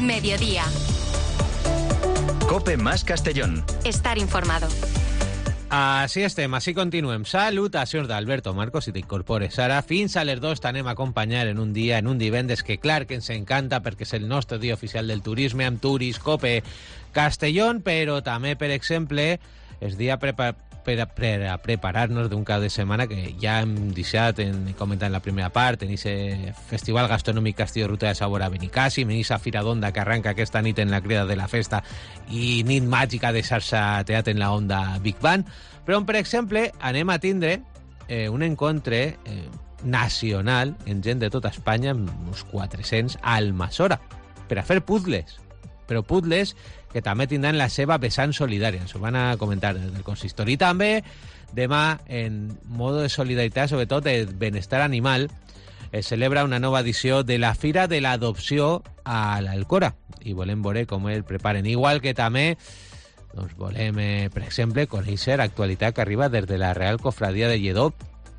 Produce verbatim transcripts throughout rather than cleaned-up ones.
mediodía. COPE más Castellón. Estar informado. Així estem, així continuem. Salutacions d'Alberto Marcos, si t'incorpores ara. Fins a les dos t'anem a acompanyar en un dia, en un divendres, que clar que ens encanta perquè és el nostre dia oficial del turisme, amb Turis COPE Castellón, però també, per exemple, és dia prepa per a, per a preparar-nos d'un cap de setmana que ja hem deixat en comentar en la primera part, en aquest Festival Gastronòmic Castillo Ruta de Sabor a Benicàssim, en aquesta Fira d'Onda que arranca aquesta nit en la crida de la festa i nit màgica de Sarsa Teatre en la Onda Big Band, però on, per exemple, anem a tindre eh, un encontre eh, nacional en gent de tota Espanya, uns quatre-cents, a Almassora, per a fer puzzles, però puzzles que també tindran la seva vessant solidària. Ens ho van a comentar des del consistori. I també, demà, en modo de solidaritat, sobretot de benestar animal, es celebra una nova edició de la Fira de l'Adopció a l'Alcora. I volem veure com el preparen. Igual que també doncs volem, eh, per exemple, conèixer l'actualitat que arriba des de la Real Cofradia de Lledó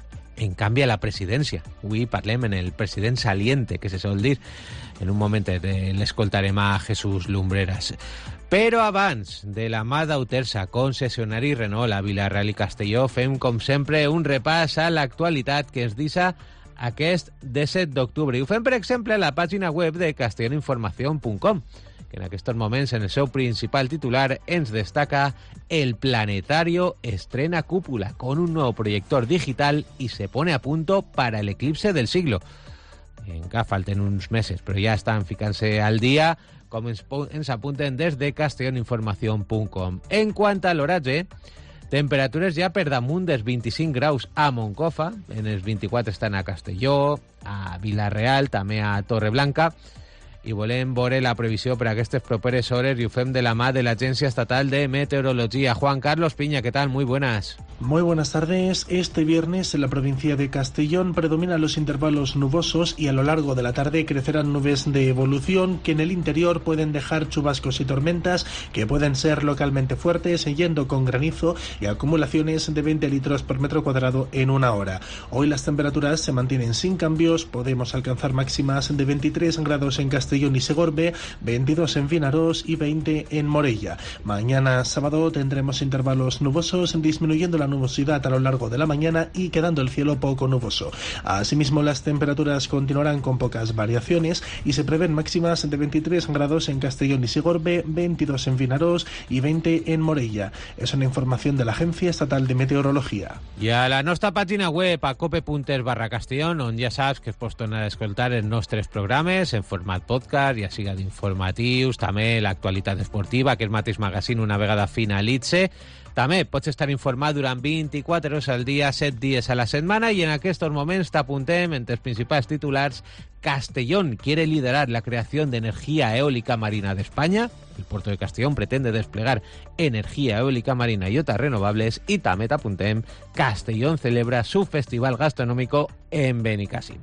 en canvi a la presidència. Avui parlem en el president saliente, que se sol dir. En un moment l'escoltarem a Jesús Lumbreras. Però abans, de la mà d'Autersa, concessionari Renault a Vila-real i Castelló, fem, com sempre, un repàs a l'actualitat que ens deixa aquest disset d'octubre. I ho fem, per exemple, a la pàgina web de castelloninformación punt com, que en aquests moments, en el seu principal titular, ens destaca: el planetario estrena cúpula con un nuevo proyector digital y se pone a punto para el eclipse del siglo. Encara falten uns meses, però ja estan ficant-se al dia, com ens, ens apunten des de castelloninformación punt com. En quant a l'oratge, temperatures ja per damunt dels vint-i-cinc graus a Moncofa, en els vint-i-quatre estan a Castelló, a Vila-real, també a Torreblanca, i volem veure la previsió per a aquestes properes hores i ho fem de la mà de l'Agència Estatal de Meteorología. Juan Carlos Piña, ¿qué tal? Muy buenas. Muy buenas tardes. Este viernes en la provincia de Castellón predominan los intervalos nubosos y a lo largo de la tarde crecerán nubes de evolución que en el interior pueden dejar chubascos y tormentas que pueden ser localmente fuertes, yendo con granizo y acumulaciones de veinte litros por metro cuadrado en una hora. Hoy las temperaturas se mantienen sin cambios, podemos alcanzar máximas de veintitrés grados en Castellón y Segorbe, veintidós en Vinarós y veinte en Morella. Mañana sábado tendremos intervalos nubosos, disminuyendo la nubosidad a lo largo de la mañana y quedando el cielo poco nuboso. Asimismo, las temperaturas continuarán con pocas variaciones y se prevén máximas de veintitrés grados en Castellón y Segorbe, veintidós en Vinarós y veinte en Morella. Es una información de la Agencia Estatal de Meteorología. I a la nostra pàgina web, a cope.es barra Castellón, on ja saps que es pots tornar a escoltar els nostres programes en format podcast, ja siga d'informatius, també l'actualitat esportiva, que el mateix magazine una vegada finalitze. També pots estar informat durant vint-i-quatre hores al dia, set dies a la setmana, i en aquests moments t'apuntem entre els principals titulars: Castellón quiere liderar la creación de energía eólica marina de España. El puerto de Castellón pretende desplegar energía eólica marina y otras renovables. Y també t'apuntem: Castellón celebra su festival gastronómico en Benicàssim.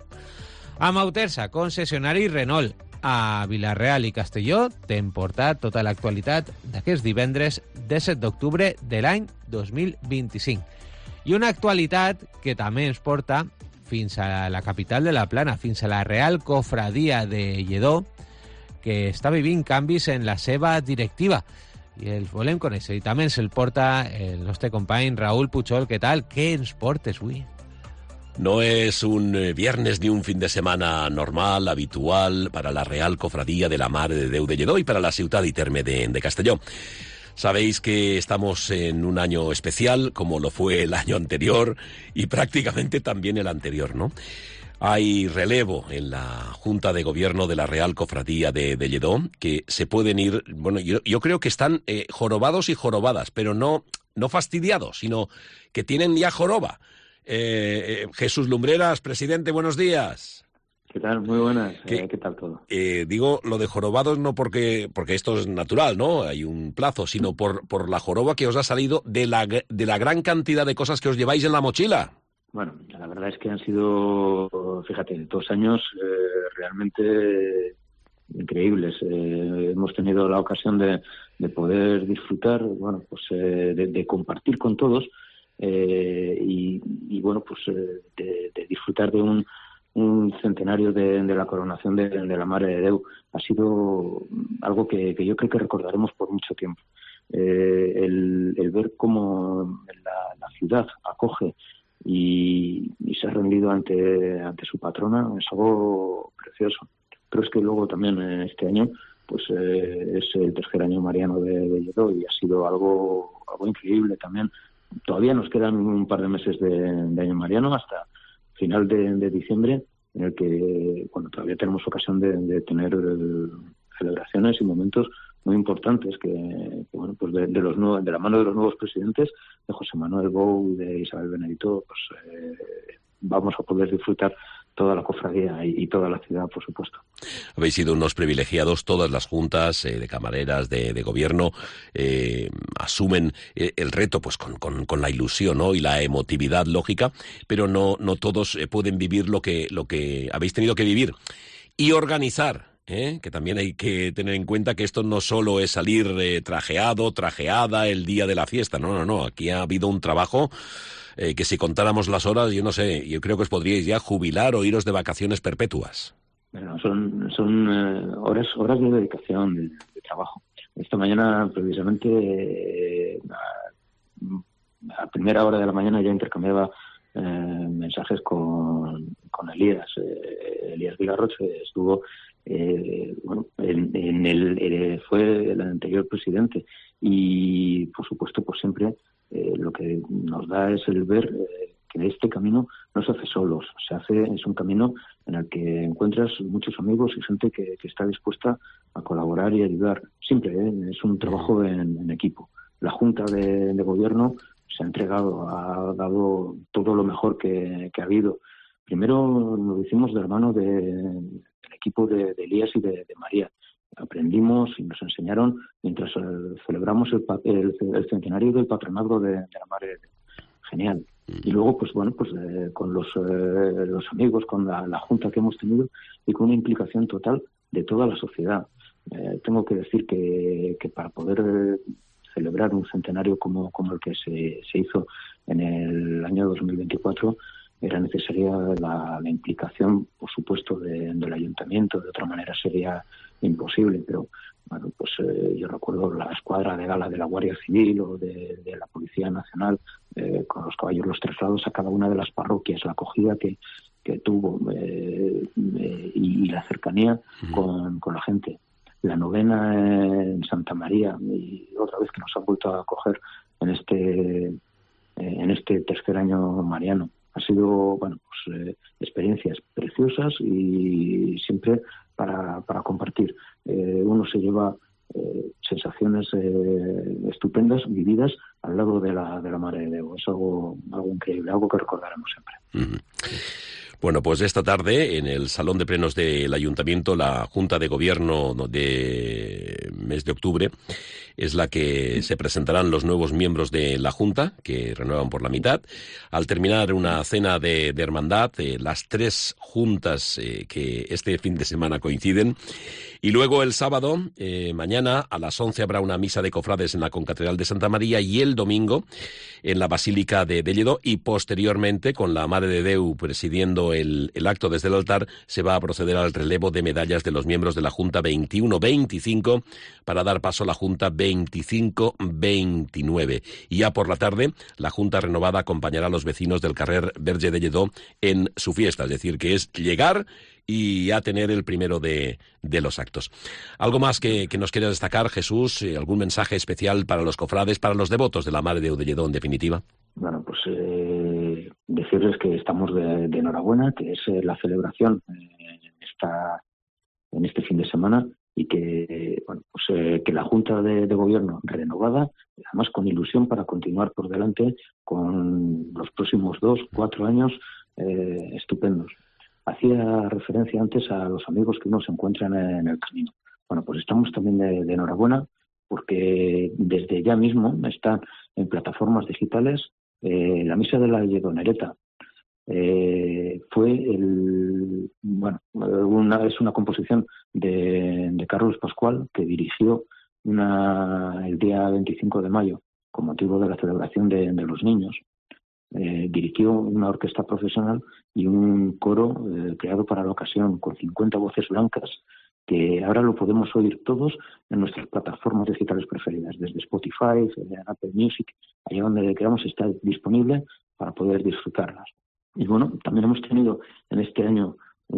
Amb Autersa, concessionari Renault a Vila-real i Castelló, t'hem portat tota l'actualitat d'aquest divendres disset d'octubre de l'any dos mil vint-i-cinc. I una actualitat que també ens porta fins a la capital de la Plana, fins a la Real Cofradia de Lledó, que està vivint canvis en la seva directiva. I els volem conèixer. I també ens el porta el nostre company Raúl Puchol. Què tal? Què ens portes avui? No es un viernes ni un fin de semana normal, habitual, para la Real Cofradía de la Mare de Déu de Lledó y para la ciudad y terme de, de Castelló. Sabéis que estamos en un año especial, como lo fue el año anterior y prácticamente también el anterior, ¿no? Hay relevo en la Junta de Gobierno de la Real Cofradía de, de Lledó, que se pueden ir, bueno, yo, yo creo que están eh, jorobados y jorobadas, pero no, no fastidiados, sino que tienen ya joroba. Eh, eh, Jesús Lumbreras, presidente, buenos días. ¿Qué tal? Muy buenas. ¿Qué, eh, ¿Qué tal todo? Eh, digo lo de jorobados no porque porque esto es natural, ¿no? Hay un plazo, sino por por la joroba que os ha salido de la de la gran cantidad de cosas que os lleváis en la mochila. Bueno, la verdad es que han sido, fíjate, dos años eh, realmente increíbles. Eh, hemos tenido la ocasión de, de poder disfrutar, bueno, pues eh, de, de compartir con todos eh, y, y bueno, pues eh, de, de disfrutar de un un centenario de, de la coronación de, de la Mare de Déu ha sido algo que, que yo creo que recordaremos por mucho tiempo. Eh, el, el ver cómo la, la ciudad acoge y, y se ha rendido ante, ante su patrona es algo precioso. Pero es que luego también este año pues eh, es el tercer año mariano de, de Lledó y ha sido algo, algo increíble también. Todavía nos quedan un par de meses de, de año mariano hasta final de, de diciembre, en el que bueno, todavía tenemos ocasión de, de tener eh, celebraciones y momentos muy importantes que, que bueno, pues de, de los nuevos, de la mano de los nuevos presidentes, de José Manuel Bou y de Isabel Benedito, pues eh, vamos a poder disfrutar toda la cofradía y, y toda la ciudad, por supuesto. Habéis sido unos privilegiados, todas las juntas eh, de camareras, de, de gobierno, eh, asumen eh, el reto pues con, con, con la ilusión, ¿no? Y la emotividad lógica, pero no, no todos eh, pueden vivir lo que, lo que habéis tenido que vivir y organizar. ¿Eh? Que también hay que tener en cuenta que esto no solo es salir eh, trajeado, trajeada el día de la fiesta, no, no, no, aquí ha habido un trabajo eh, que si contáramos las horas, yo no sé, yo creo que os podríais ya jubilar o iros de vacaciones perpetuas. Bueno, son son eh, horas horas de dedicación, de, de trabajo. Esta mañana, precisamente, eh, a, a primera hora de la mañana ya intercambiaba eh, mensajes con, con Elías. Eh, Elías Vilarroch estuvo... Eh, bueno, en, en el, eh, fue el anterior presidente y por supuesto pues siempre eh, lo que nos da es el ver eh, que este camino no se hace solos, se hace, es un camino en el que encuentras muchos amigos y gente que, que está dispuesta a colaborar y ayudar. Siempre ¿eh? es un trabajo en, en equipo. La Junta de, de Gobierno se ha entregado, ha dado todo lo mejor que, que ha habido. Primero lo hicimos de la mano de, del equipo de, de Elías y de, de María. Aprendimos y nos enseñaron mientras eh, celebramos el, el, el centenario del patronazgo de, de la Madre. Genial. Y luego, pues bueno, pues eh, con los, eh, los amigos, con la, la junta que hemos tenido y con una implicación total de toda la sociedad. Eh, tengo que decir que, que para poder eh, celebrar un centenario como, como el que se, se hizo en el año dos mil veinticuatro, era necesaria la, la implicación, por supuesto, de, del ayuntamiento. De otra manera sería imposible, pero bueno, pues eh, yo recuerdo la escuadra de gala de la Guardia Civil o de, de la Policía Nacional eh, con los caballos, los traslados a cada una de las parroquias, la acogida que, que tuvo eh, eh, y, y la cercanía uh-huh. con, con la gente. La novena en Santa María y otra vez que nos han vuelto a acoger en este eh, en este tercer año mariano. Ha sido, bueno, pues eh, experiencias preciosas y siempre para, para compartir. Eh, uno se lleva eh, sensaciones eh, estupendas, vividas al lado de la, de la Madre de Déu. Es algo, algo increíble, algo que recordaremos siempre. Mm-hmm. Bueno, pues esta tarde en el Salón de Plenos del Ayuntamiento, la Junta de Gobierno de mes de octubre es la que se presentarán los nuevos miembros de la Junta, que renuevan por la mitad. Al terminar una cena de, de hermandad, eh, las tres juntas eh, que este fin de semana coinciden. Y luego el sábado, eh, mañana, a las once habrá una misa de cofrades en la Concatedral de Santa María y el domingo en la Basílica de, de Lledó y posteriormente, con la Madre de Déu presidiendo el, el acto desde el altar, se va a proceder al relevo de medallas de los miembros de la Junta veintiuno veinticinco para dar paso a la Junta veinticinco veintinueve. Y ya por la tarde, la Junta renovada acompañará a los vecinos del carrer Verge de Lledó en su fiesta, es decir, que es llegar y a tener el primero de, de los actos. ¿Algo más que, que nos quiera destacar, Jesús? ¿Algún mensaje especial para los cofrades, para los devotos de la Madre de Déu de Lledó, en definitiva? Bueno, pues eh, decirles que estamos de, de enhorabuena, que es eh, la celebración eh, en, esta, en este fin de semana y que, bueno, pues, eh, que la Junta de, de Gobierno renovada, además con ilusión para continuar por delante con los próximos dos, cuatro años eh, estupendos. Hacía referencia antes a los amigos que uno se encuentran en el camino. Bueno, pues estamos también de, de enhorabuena porque desde ya mismo están en plataformas digitales eh, la misa de la Lledonereta. Eh, fue el, bueno, una, es una composición de, de Carlos Pascual que dirigió una, el día veinticinco de mayo con motivo de la celebración de, de los niños. eh, dirigió una orquesta profesional y un coro eh, creado para la ocasión, con cincuenta voces blancas, que ahora lo podemos oír todos en nuestras plataformas digitales preferidas, desde Spotify, Apple Music, allá donde queramos está disponible para poder disfrutarlas. Y bueno, también hemos tenido en este año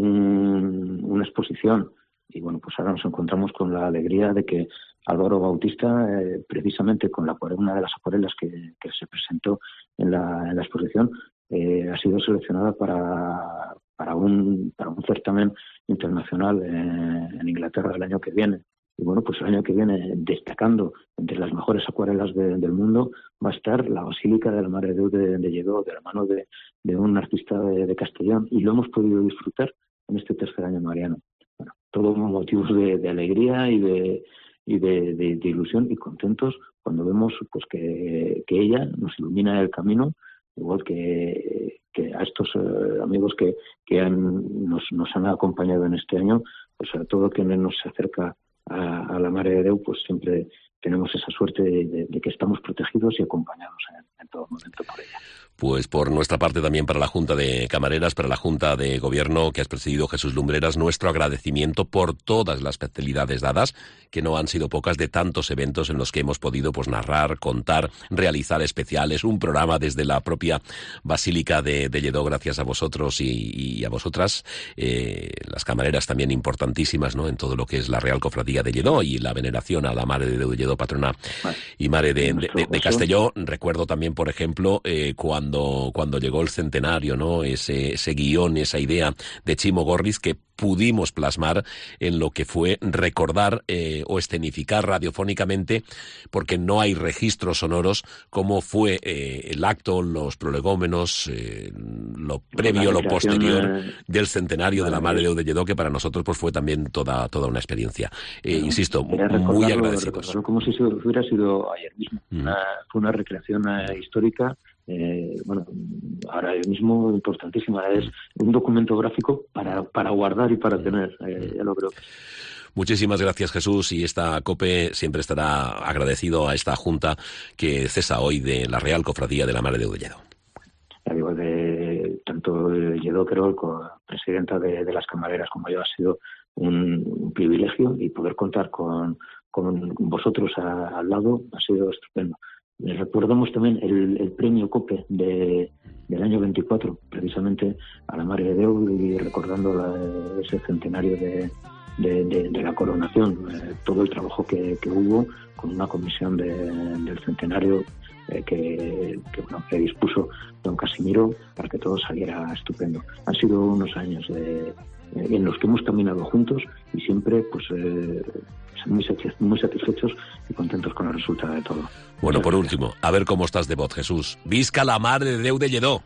un, una exposición, y bueno, pues ahora nos encontramos con la alegría de que Álvaro Bautista, eh, precisamente con la, una de las acuarelas que, que se presentó en la, en la exposición, eh, ha sido seleccionada para, para, un, para un certamen internacional en, en Inglaterra el año que viene. Y bueno, pues el año que viene, destacando entre las mejores acuarelas de, del mundo, va a estar la Basílica de la Mare de Déu de, de Lledó, de la mano de, de un artista de, de Castellón, y lo hemos podido disfrutar en este tercer año mariano. Bueno, todos motivos de, de alegría y de y de, de, de ilusión y contentos cuando vemos pues que, que ella nos ilumina el camino, igual que, que a estos eh, amigos que, que han, nos, nos han acompañado en este año, pues a todo quien nos acerca a, a la Mare de Déu, pues siempre tenemos esa suerte de, de, de que estamos protegidos y acompañados en, en todo momento por ella. Pues por nuestra parte también para la Junta de Camareras, para la Junta de Gobierno que has presidido, Jesús Lumbreras, nuestro agradecimiento por todas las especialidades dadas, que no han sido pocas, de tantos eventos en los que hemos podido pues narrar, contar, realizar especiales, un programa desde la propia Basílica de, de Lledó, gracias a vosotros y, y a vosotras, eh, las camareras también importantísimas, ¿no?, en todo lo que es la Real Cofradía de Lledó y la veneración a la Mare de Déu de Lledó, patrona y Mare de, de, de, de Castelló. Recuerdo también, por ejemplo, eh, cuando Cuando, cuando llegó el centenario, ¿no?, ese, ese guión, esa idea de Chimo Gorriz que pudimos plasmar en lo que fue recordar eh, o escenificar radiofónicamente, porque no hay registros sonoros, cómo fue eh, el acto, los prolegómenos, eh, lo previo, lo posterior del centenario de la Mare de Déu de Lledó, que para nosotros pues fue también toda, toda una experiencia. Eh, bueno, insisto, muy agradecidos. Como si hubiera sido ayer mismo. Mm. Una, fue una recreación eh, histórica. Eh, bueno, ahora mismo importantísima, es un documento gráfico para, para guardar y para tener, eh, ya lo creo. Muchísimas gracias, Jesús, y esta COPE siempre estará agradecido a esta Junta que cesa hoy de la Real Cofradía de la Mare de Déu de Lledó. Ya digo, de, tanto de Lledó Querol, presidenta de, de las camareras, como yo, ha sido un, un privilegio, y poder contar con, con vosotros a, al lado ha sido estupendo. Recordamos también el, el premio COPE de, del año veinticuatro, precisamente a la Mare de Déu, y recordando la, ese centenario de, de, de, de la coronación, eh, todo el trabajo que, que hubo con una comisión de, del centenario eh, que, que, bueno, que dispuso don Casimiro para que todo saliera estupendo. Han sido unos años de, en los que hemos caminado juntos y siempre pues eh, muy satisfechos y contentos con el resultado de todo. Bueno, Muchas por gracias. Último, a ver cómo estás de voz, Jesús. Visca la Mare de Déu de Lledó.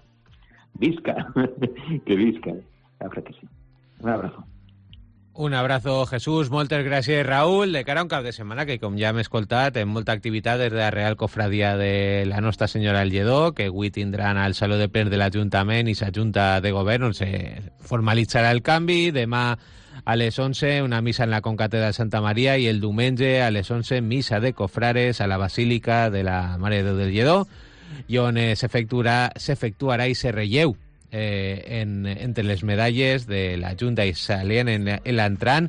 Visca, que visca. Ahora que sí. Un abrazo. Un abrazo, Jesús. Moltes gràcies, Raúl. De cara a un cap de setmana que, com ja hem escoltat, en molta activitat des de la Real Cofradia de la Nostra Senyora del Lledó, que avui tindran al Saló de Plens de l'Ajuntament i la Junta de Govern, on se formalitzarà el canvi. Demà a les onze una missa en la concatedral de Santa Maria i el diumenge a les onze missa de cofrares a la Basílica de la Mare de Déu del Lledó, i on eh, s'efectuarà s'efectuarà i se relleu Eh, en, entre les medalles de la Junta i salient en, en l'entrant,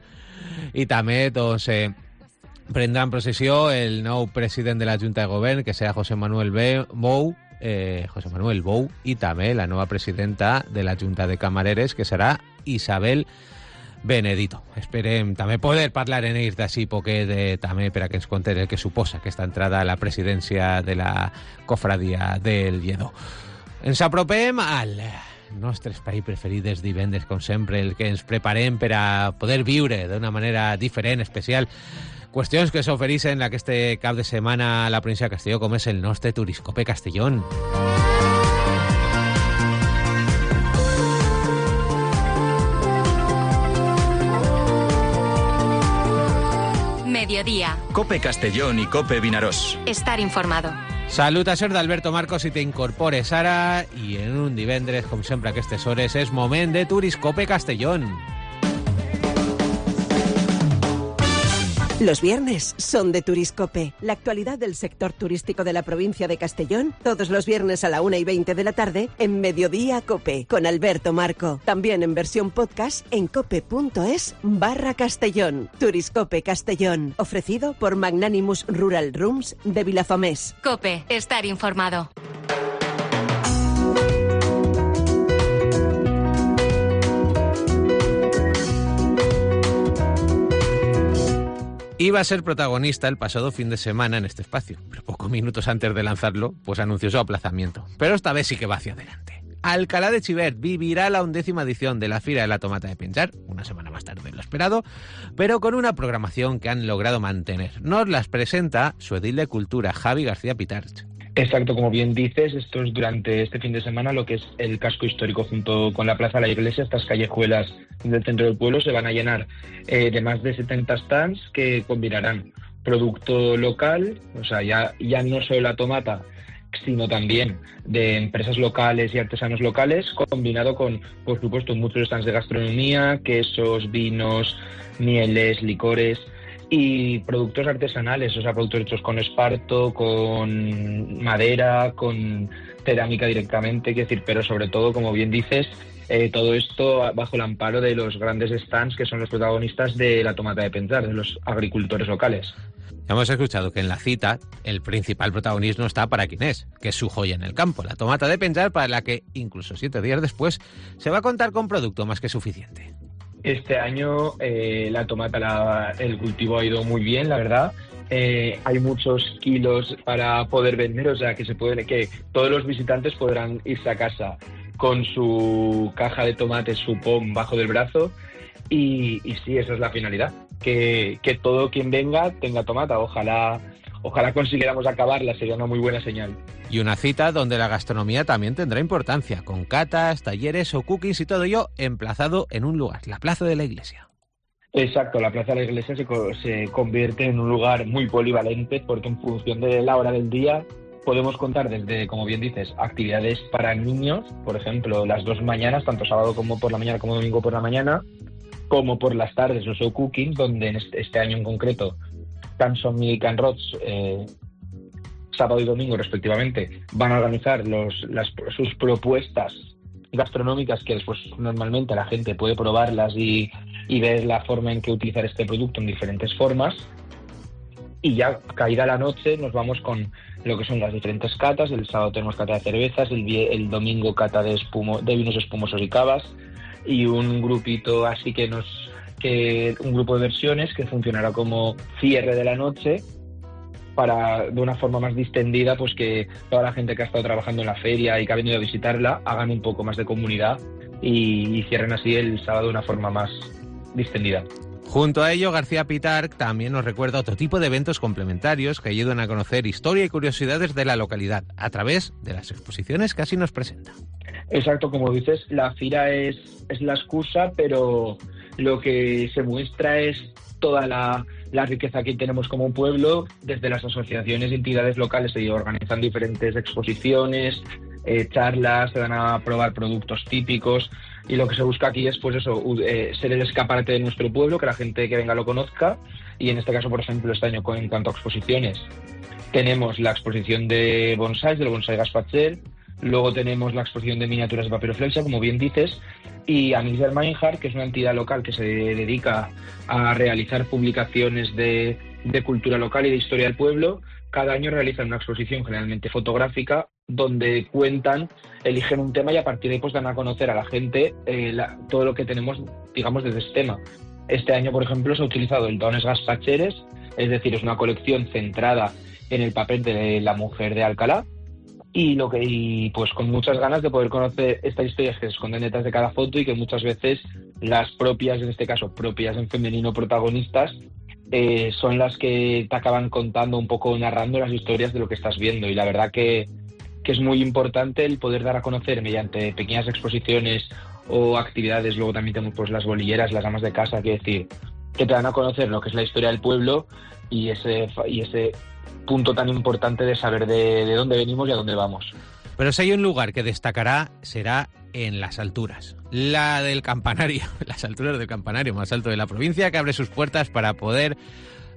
i també doncs, eh, prendrà en processió el nou president de la Junta de Govern, que serà José Manuel Bou, eh, José Manuel Bou, i també la nova presidenta de la Junta de Camareres, que serà Isabel Benedito. Esperem també poder parlar en ells d'ací poquet, eh, també per a que ens conten el que suposa aquesta entrada a la presidència de la Cofradia del Lledó. Ens apropem al nostre espai preferit dels divendres, com sempre, el que ens preparem per a poder viure d'una manera diferent, especial, qüestions que s'ofereixen aquest cap de setmana a la província de Castelló, com és el nostre Turiscope Castellón. Mediodía. COPE Castellón y COPE Vinaròs. Estar informado. Salutacions d'Alberto Marcos, si t'incorpores ara, i en un divendres, com sempre a aquestes hores, és moment de Turiscope Castellón. Los viernes son de Turiscope. La actualidad del sector turístico de la provincia de Castellón, todos los viernes a la una y veinte de la tarde en Mediodía Cope, con Alberto Marco. También en versión podcast en cope.es barra Castellón. Turiscope Castellón, ofrecido por Magnanimous Rural Rooms de Vilafamés. Cope, estar informado. Iba a ser protagonista el pasado fin de semana en este espacio, pero pocos minutos antes de lanzarlo, pues anunció su aplazamiento. Pero esta vez sí que va hacia adelante. Alcalá de Xivert vivirá la undécima edición de la Fira de la Tomata de Penjar, una semana más tarde de lo esperado, pero con una programación que han logrado mantener. Nos las presenta su edil de Cultura, Javi García Pitarch. Exacto, como bien dices, esto es durante este fin de semana lo que es el casco histórico junto con la Plaza de la Iglesia. Estas callejuelas del centro del pueblo se van a llenar eh, de más de setenta stands que combinarán producto local, o sea, ya, ya no solo la tomata, sino también de empresas locales y artesanos locales, combinado con, por supuesto, muchos stands de gastronomía, quesos, vinos, mieles, licores y productos artesanales, o sea, productos hechos con esparto, con madera, con cerámica directamente, quiero decir, pero sobre todo, como bien dices, eh, todo esto bajo el amparo de los grandes stands que son los protagonistas de la tomata de Penjar, de los agricultores locales. Hemos escuchado que en la cita el principal protagonismo está para quien es, que es su joya en el campo, la tomata de Penjar, para la que, incluso siete días después, se va a contar con producto más que suficiente. Este año eh, la tomata, la, el cultivo ha ido muy bien, la verdad. Eh, hay muchos kilos para poder vender, o sea que se puede, que todos los visitantes podrán irse a casa con su caja de tomates, su pom bajo del brazo. Y, y sí, esa es la finalidad, que, que todo quien venga tenga tomata. Ojalá, ojalá consiguiéramos acabarla, sería una muy buena señal. Y una cita donde la gastronomía también tendrá importancia, con catas, talleres o cookies y todo ello emplazado en un lugar, la Plaza de la Iglesia. Exacto, la Plaza de la Iglesia se, se convierte en un lugar muy polivalente porque en función de la hora del día podemos contar desde, como bien dices, actividades para niños, por ejemplo, las dos mañanas, tanto sábado como por la mañana como domingo por la mañana, como por las tardes los show cooking, donde en este, este año en concreto Canson y Can Rods, eh, sábado y domingo respectivamente, van a organizar los, las, sus propuestas gastronómicas que después normalmente la gente puede probarlas y, y ver la forma en que utilizar este producto en diferentes formas. Y ya caída la noche nos vamos con lo que son las diferentes catas. El sábado tenemos cata de cervezas, el, el domingo cata de, espumo, de vinos espumosos y cavas, y un grupito así que nos que un grupo de versiones que funcionará como cierre de la noche para, de una forma más distendida, pues que toda la gente que ha estado trabajando en la feria y que ha venido a visitarla hagan un poco más de comunidad y, y cierren así el sábado de una forma más distendida. Junto a ello, García Pitarch también nos recuerda otro tipo de eventos complementarios que ayudan a conocer historia y curiosidades de la localidad a través de las exposiciones que así nos presenta. Exacto, como dices, la fira es, es la excusa, pero lo que se muestra es toda la, la riqueza que tenemos como pueblo. Desde las asociaciones y entidades locales se organizan diferentes exposiciones, eh, charlas, se dan a probar productos típicos, y lo que se busca aquí es pues eso, eh, ser el escaparate de nuestro pueblo, que la gente que venga lo conozca. Y en este caso, por ejemplo, este año en cuanto a exposiciones, tenemos la exposición de bonsáis, del bonsai Gaspatxer. Luego tenemos la exposición de miniaturas de papiroflexia, como bien dices, y Amics del Mainhard, que es una entidad local que se dedica a realizar publicaciones de, de cultura local y de historia del pueblo. Cada año realizan una exposición generalmente fotográfica donde cuentan, eligen un tema y a partir de ahí pues dan a conocer a la gente eh, la, todo lo que tenemos, digamos, desde este tema. Este año, por ejemplo, se ha utilizado el Dones Gaspatxeres, es decir, es una colección centrada en el papel de la mujer de Alcalá, y lo que y pues con muchas ganas de poder conocer estas historias que se esconden detrás de cada foto y que muchas veces las propias, en este caso propias en femenino protagonistas, eh, son las que te acaban contando un poco, narrando las historias de lo que estás viendo. Y la verdad que, que es muy importante el poder dar a conocer mediante pequeñas exposiciones o actividades. Luego también tenemos pues las bolilleras, las amas de casa, que decir, que te dan a conocer lo que es la historia del pueblo y ese y ese punto tan importante de saber de, de dónde venimos y a dónde vamos. Pero si hay un lugar que destacará, será en las alturas. La del campanario, las alturas del campanario más alto de la provincia, que abre sus puertas para poder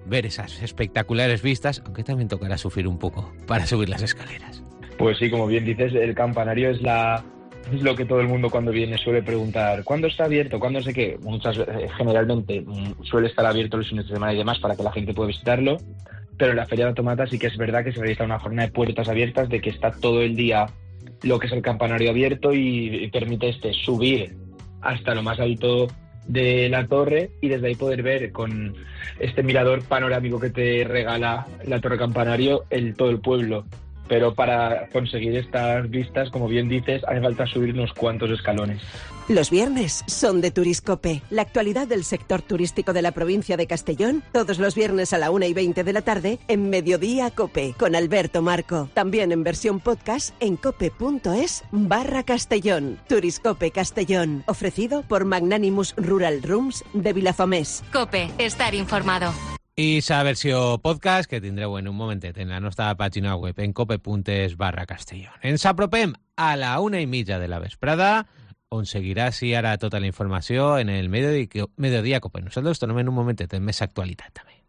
ver esas espectaculares vistas, aunque también tocará sufrir un poco para subir las escaleras. Pues sí, como bien dices, el campanario es la es lo que todo el mundo cuando viene suele preguntar, ¿cuándo está abierto? ¿Cuándo sé qué? Muchas eh, generalmente mm, suele estar abierto los fines de semana y demás para que la gente pueda visitarlo, pero en la Feria de Automata sí que es verdad que se realiza una jornada de puertas abiertas, de que está todo el día lo que es el campanario abierto y, y permite este subir hasta lo más alto de la torre y desde ahí poder ver con este mirador panorámico que te regala la torre campanario el todo el pueblo. Pero para conseguir estas vistas, como bien dices, hace falta subir unos cuantos escalones. Los viernes son de Turiscope, la actualidad del sector turístico de la provincia de Castellón, todos los viernes a la una y veinte de la tarde en Mediodía Cope, con Alberto Marco. También en versión podcast en cope.es barra Castellón. Turiscope Castellón, ofrecido por Magnanimous Rural Rooms de Vilafamés. Cope, estar informado. I sa versió podcast que tindreu en un momentet en la nostra pàgina web en cope.es barra Castellón. Ens apropem a la una i mitja de la vesprada, on seguirà, sí, ara tota la informació en el Mediodía, Mediodía Cope. Nosaltres tornem en un momentet en més actualitat també.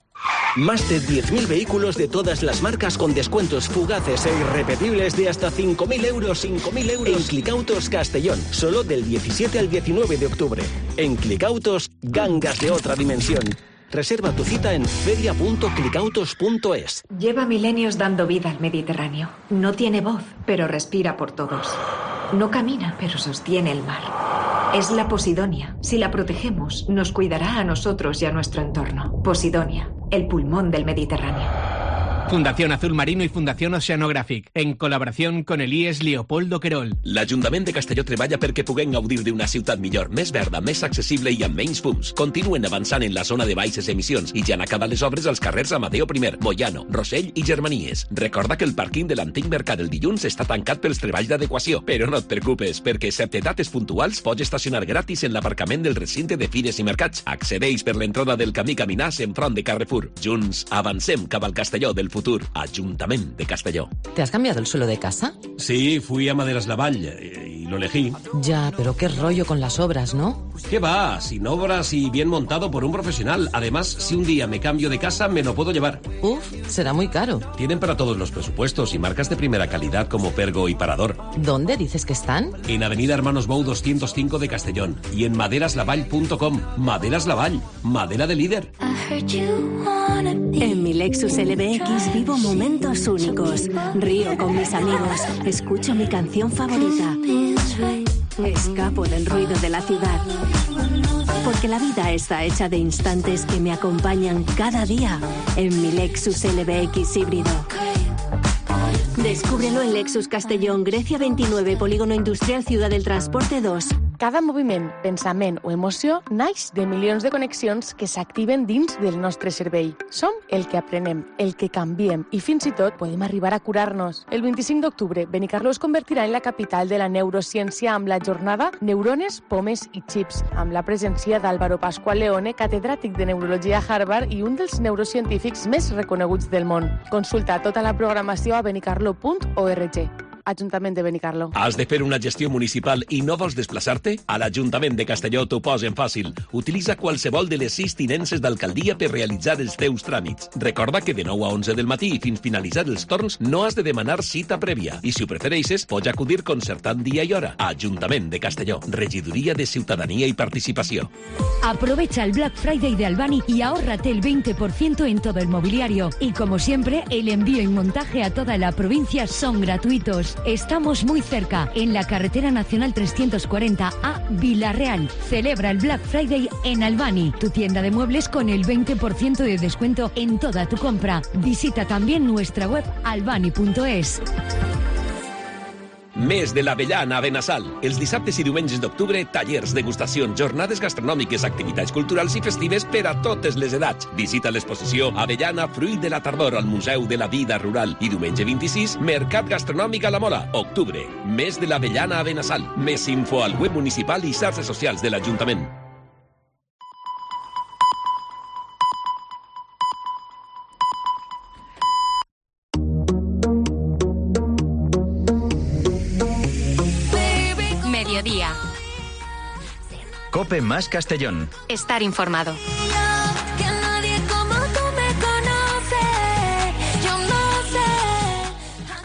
Más de diez mil vehículos de todas las marcas con descuentos fugaces e irrepetibles de hasta cinco mil euros, cinco mil euros en Clicautos Castellón, solo del diecisiete al diecinueve de octubre. En Clicautos, gangas de otra dimensión. Reserva tu cita en feria punto clicautos punto es. Lleva milenios dando vida al Mediterráneo. No tiene voz, pero respira por todos. No camina, pero sostiene el mar. Es la Posidonia. Si la protegemos, nos cuidará a nosotros y a nuestro entorno. Posidonia, el pulmón del Mediterráneo. Fundación Azul Marino y Fundación Oceanographic, en col·laboració con el I E S Leopoldo Querol. L'Ajuntament de Castelló treballa perquè puguem gaudir d'una ciutat millor, més verda, més accessible i amb menys fums. Continuen avançant en la zona de baixes emissions i ja han acabat les obres als carrers Amadeo I, Moyano, Rossell i Germanies. Recorda que el pàrquing de l'antic mercat el dilluns està tancat pels treballs d'adequació, però no et preocupes, perquè excepte dates puntuals pots estacionar gratis en l'aparcament del recinte de fires i mercats. Accedeix per l'entrada del camí Caminàs enfront de Carrefour. Junts avancem cap al Castelló del futur. Ayuntament de Castelló. ¿Te has cambiado el suelo de casa? Sí, fui a Maderas Lavall y lo elegí. Ya, pero qué rollo con las obras, ¿no? ¿Qué va? Sin obras y bien montado por un profesional. Además, si un día me cambio de casa, me lo puedo llevar. Uf, será muy caro. Tienen para todos los presupuestos y marcas de primera calidad como Pergo y Parador. ¿Dónde dices que están? En Avenida Hermanos Bou doscientos cinco de Castellón y en maderas lavall punto com. Maderas Lavall, madera de líder. En mi Lexus L B X vivo momentos únicos. Río con mis amigos, escucho mi canción favorita. Escapo del ruido de la ciudad. Porque la vida está hecha de instantes que me acompañan cada día en mi Lexus L B X híbrido. Descúbrelo en Lexus Castellón, Grecia veintinueve, Polígono Industrial Ciudad del Transporte dos. Cada moviment, pensament o emoció naix de milions de connexions que s'activen dins del nostre cervell. Som el que aprenem, el que canviem i fins i tot podem arribar a curar-nos. El vint-i-cinc d'octubre, Benicarló es convertirà en la capital de la neurociència amb la jornada Neurones, Pomes i Chips, amb la presència d'Álvaro Pascual Leone, catedràtic de Neurologia a Harvard i un dels neurocientífics més reconeguts del món. Consulta tota la programació a benicarló punt org. Ajuntament de Benicarló. Has de fer una gestió municipal i no vols desplaçar-te? A l'Ajuntament de Castelló t'ho posen fàcil. Utilitza qualsevol de les sis tinences d'alcaldia per realitzar els teus tràmits. Recorda que de nou a onze del matí i fins finalitzar els torns no has de demanar cita prèvia. I si ho prefereixes, pots acudir concertant dia i hora. Ajuntament de Castelló. Regidoria de Ciutadania y Participación. Aprovecha el Black Friday de Albani y ahórrate el veinte por ciento en todo el mobiliario. Y como siempre, el envío y montaje a toda la provincia son gratuitos. Estamos muy cerca, en la carretera nacional trescientos cuarenta a Villarreal. Celebra el Black Friday en Albani, tu tienda de muebles con el veinte por ciento de descuento en toda tu compra. Visita también nuestra web albani punto es. Mes de l'Avellana a Benassal. Els dissabtes i diumenges d'octubre, tallers, degustacions, jornades gastronòmiques, activitats culturals i festives per a totes les edats. Visita l'exposició Avellana Fruit de la Tardor al Museu de la Vida Rural. I diumenge vint-i-sis, Mercat Gastronòmic a la Mola. Octubre, mes de l'Avellana a Benassal. Més info al web municipal i xarxes socials de l'Ajuntament. Mediodía. Cope más Castellón. Estar informado.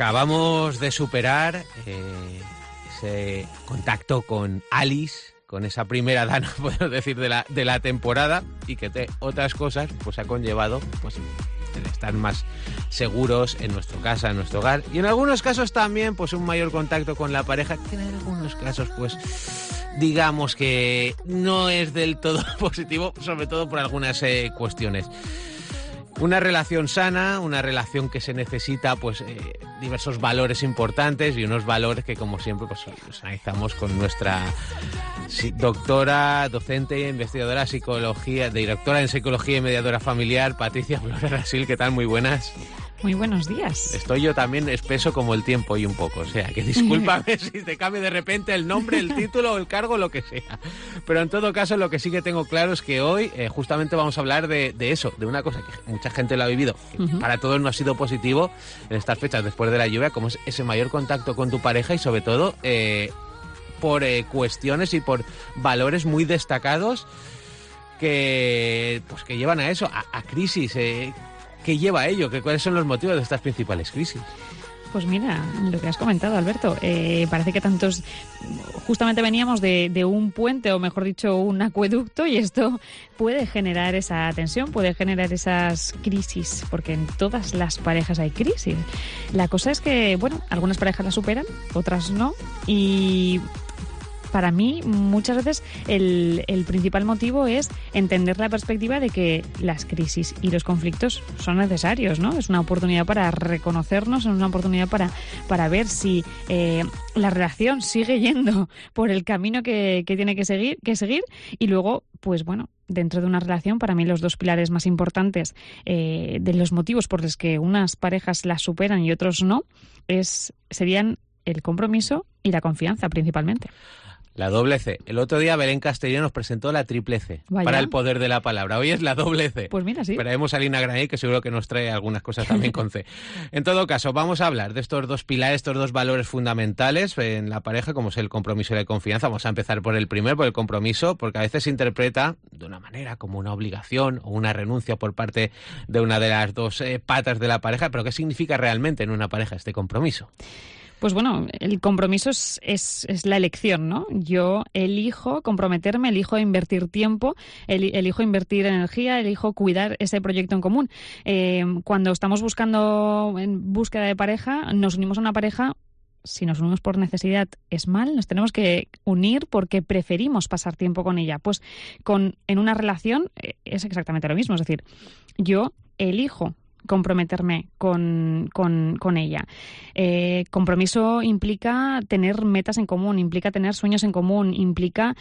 Acabamos de superar eh, ese contacto con Alice, con esa primera dana, podemos decir, de la, de la temporada, y que te, otras cosas pues ha conllevado pues el estar más seguros en nuestra casa, en nuestro hogar, y en algunos casos también pues un mayor contacto con la pareja, que en algunos casos pues digamos que no es del todo positivo, sobre todo por algunas eh, cuestiones. Una relación sana, una relación que se necesita pues eh, diversos valores importantes, y unos valores que, como siempre, pues los analizamos con nuestra sí, doctora, docente, investigadora psicología, directora en psicología y mediadora familiar, Patricia Flores Rasil. ¿Qué tal? Muy buenas. Muy buenos días. Estoy yo también espeso como el tiempo y un poco, o sea, que discúlpame si te cambio de repente el nombre, el título o el cargo, lo que sea. Pero en todo caso, lo que sí que tengo claro es que hoy eh, justamente vamos a hablar de, de eso, de una cosa que mucha gente lo ha vivido, que uh-huh. para todos no ha sido positivo en estas fechas después de la lluvia, como es ese mayor contacto con tu pareja, y sobre todo eh, por eh, cuestiones y por valores muy destacados que, pues, que llevan a eso, a, a crisis. Eh, ¿Qué lleva a ello? ¿Cuáles son los motivos de estas principales crisis? Pues mira, lo que has comentado, Alberto, eh, parece que tantos... Justamente veníamos de, de un puente, o mejor dicho, un acueducto, y esto puede generar esa tensión, puede generar esas crisis, porque en todas las parejas hay crisis. La cosa es que, bueno, algunas parejas la superan, otras no, y... Para mí, muchas veces el, el principal motivo es entender la perspectiva de que las crisis y los conflictos son necesarios, ¿no? Es una oportunidad para reconocernos, es una oportunidad para, para ver si eh, la relación sigue yendo por el camino que, que tiene que seguir, que seguir, y luego, pues bueno, dentro de una relación, para mí los dos pilares más importantes eh, de los motivos por los que unas parejas las superan y otros no, es serían el compromiso y la confianza, principalmente. La doble C. El otro día Belén Castellón nos presentó la triple C. Vaya. Para el poder de la palabra. Hoy es la doble C. Pues mira, sí. Esperaremos a Lina Granell, que seguro que nos trae algunas cosas también con C. En todo caso, vamos a hablar de estos dos pilares, estos dos valores fundamentales en la pareja, como es el compromiso y la confianza. Vamos a empezar por el primero, por el compromiso, porque a veces se interpreta de una manera como una obligación o una renuncia por parte de una de las dos eh, patas de la pareja. Pero ¿qué significa realmente en una pareja este compromiso? Pues bueno, el compromiso es, es, es la elección, ¿no? Yo elijo comprometerme, elijo invertir tiempo, elijo invertir energía, elijo cuidar ese proyecto en común. Eh, cuando estamos buscando, en búsqueda de pareja, nos unimos a una pareja. Si nos unimos por necesidad es mal, nos tenemos que unir porque preferimos pasar tiempo con ella. Pues con en una relación es exactamente lo mismo, es decir, yo elijo comprometerme con, con, con ella. Eh, compromiso implica tener metas en común, implica tener sueños en común, implica,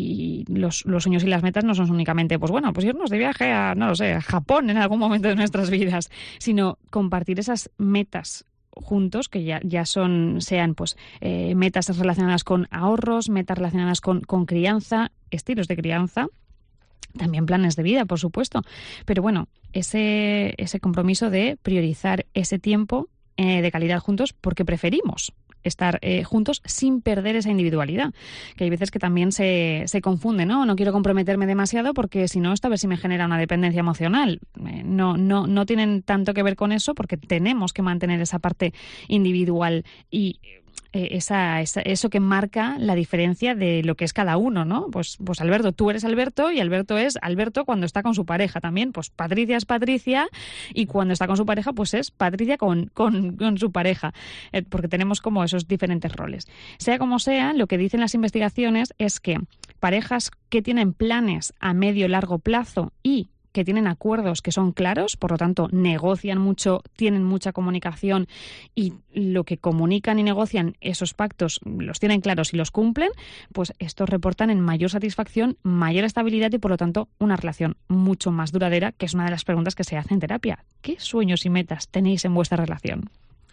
y los, los sueños y las metas no son únicamente, pues bueno, pues irnos de viaje a, no lo sé, a Japón en algún momento de nuestras vidas, sino compartir esas metas juntos, que ya, ya son, sean pues eh, metas relacionadas con ahorros, metas relacionadas con, con crianza, estilos de crianza, también planes de vida, por supuesto. Pero bueno, ese, ese compromiso de priorizar ese tiempo eh, de calidad juntos, porque preferimos estar eh, juntos sin perder esa individualidad, que hay veces que también se, se confunde, ¿no? No quiero comprometerme demasiado porque si no, esta vez sí me genera una dependencia emocional. Eh, no, no, no tienen tanto que ver con eso, porque tenemos que mantener esa parte individual y Eh, esa, esa, eso que marca la diferencia de lo que es cada uno, ¿no? Pues, pues Alberto, tú eres Alberto, y Alberto es Alberto cuando está con su pareja también. Pues Patricia es Patricia, y cuando está con su pareja, pues es Patricia con, con, con su pareja, eh, porque tenemos como esos diferentes roles. Sea como sea, lo que dicen las investigaciones es que parejas que tienen planes a medio y largo plazo y que tienen acuerdos que son claros, por lo tanto negocian mucho, tienen mucha comunicación, y lo que comunican y negocian, esos pactos los tienen claros y los cumplen, pues estos reportan en mayor satisfacción, mayor estabilidad y por lo tanto una relación mucho más duradera, que es una de las preguntas que se hace en terapia. ¿Qué sueños y metas tenéis en vuestra relación?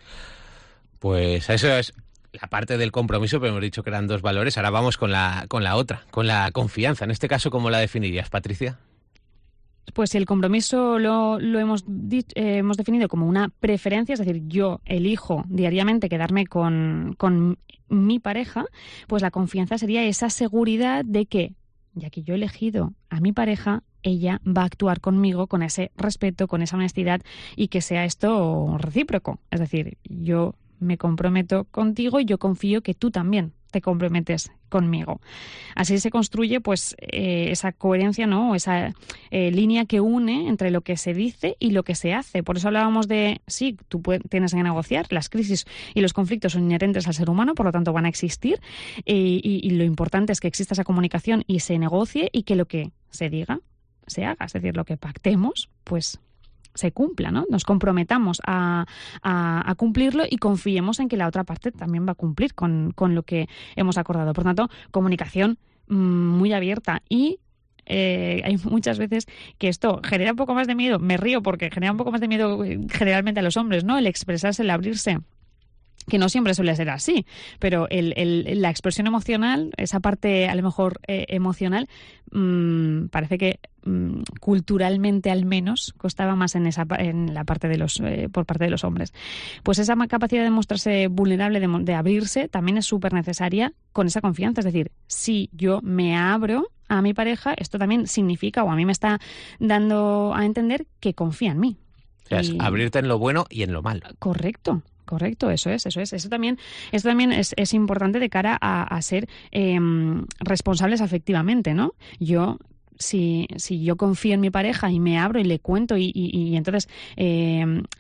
Pues eso es la parte del compromiso, pero hemos dicho que eran dos valores. Ahora vamos con la, con la otra, con la confianza. En este caso, ¿cómo la definirías, Patricia? Pues si el compromiso lo, lo hemos, eh, hemos definido como una preferencia, es decir, yo elijo diariamente quedarme con, con mi pareja, pues la confianza sería esa seguridad de que, ya que yo he elegido a mi pareja, ella va a actuar conmigo con ese respeto, con esa honestidad, y que sea esto recíproco. Es decir, yo me comprometo contigo y yo confío que tú también te comprometes conmigo. Así se construye pues eh, esa coherencia, ¿no? Esa eh, línea que une entre lo que se dice y lo que se hace. Por eso hablábamos de, sí, tú puedes, tienes que negociar, las crisis y los conflictos son inherentes al ser humano, por lo tanto van a existir, y, y, y lo importante es que exista esa comunicación y se negocie y que lo que se diga se haga, es decir, lo que pactemos, pues se cumpla, ¿no? Nos comprometamos a, a, a cumplirlo y confiemos en que la otra parte también va a cumplir con, con lo que hemos acordado. Por tanto, comunicación mmm, muy abierta y eh, hay muchas veces que esto genera un poco más de miedo. Me río porque genera un poco más de miedo generalmente a los hombres, ¿no? El expresarse, el abrirse, que no siempre suele ser así, pero el, el, la expresión emocional, esa parte a lo mejor eh, emocional, mmm, parece que mmm, culturalmente al menos costaba más en esa en la parte de los eh, por parte de los hombres. Pues esa capacidad de mostrarse vulnerable, de, de abrirse, también es súper necesaria con esa confianza. Es decir, si yo me abro a mi pareja, esto también significa, o a mí me está dando a entender que confía en mí. O sea, es y... abrirte en lo bueno y en lo malo. Correcto. Correcto, eso es, eso es. Eso también, eso también es, es importante de cara a, a ser eh, responsables afectivamente, ¿no? Yo, si, si yo confío en mi pareja y me abro y le cuento y, y, y entonces, eh,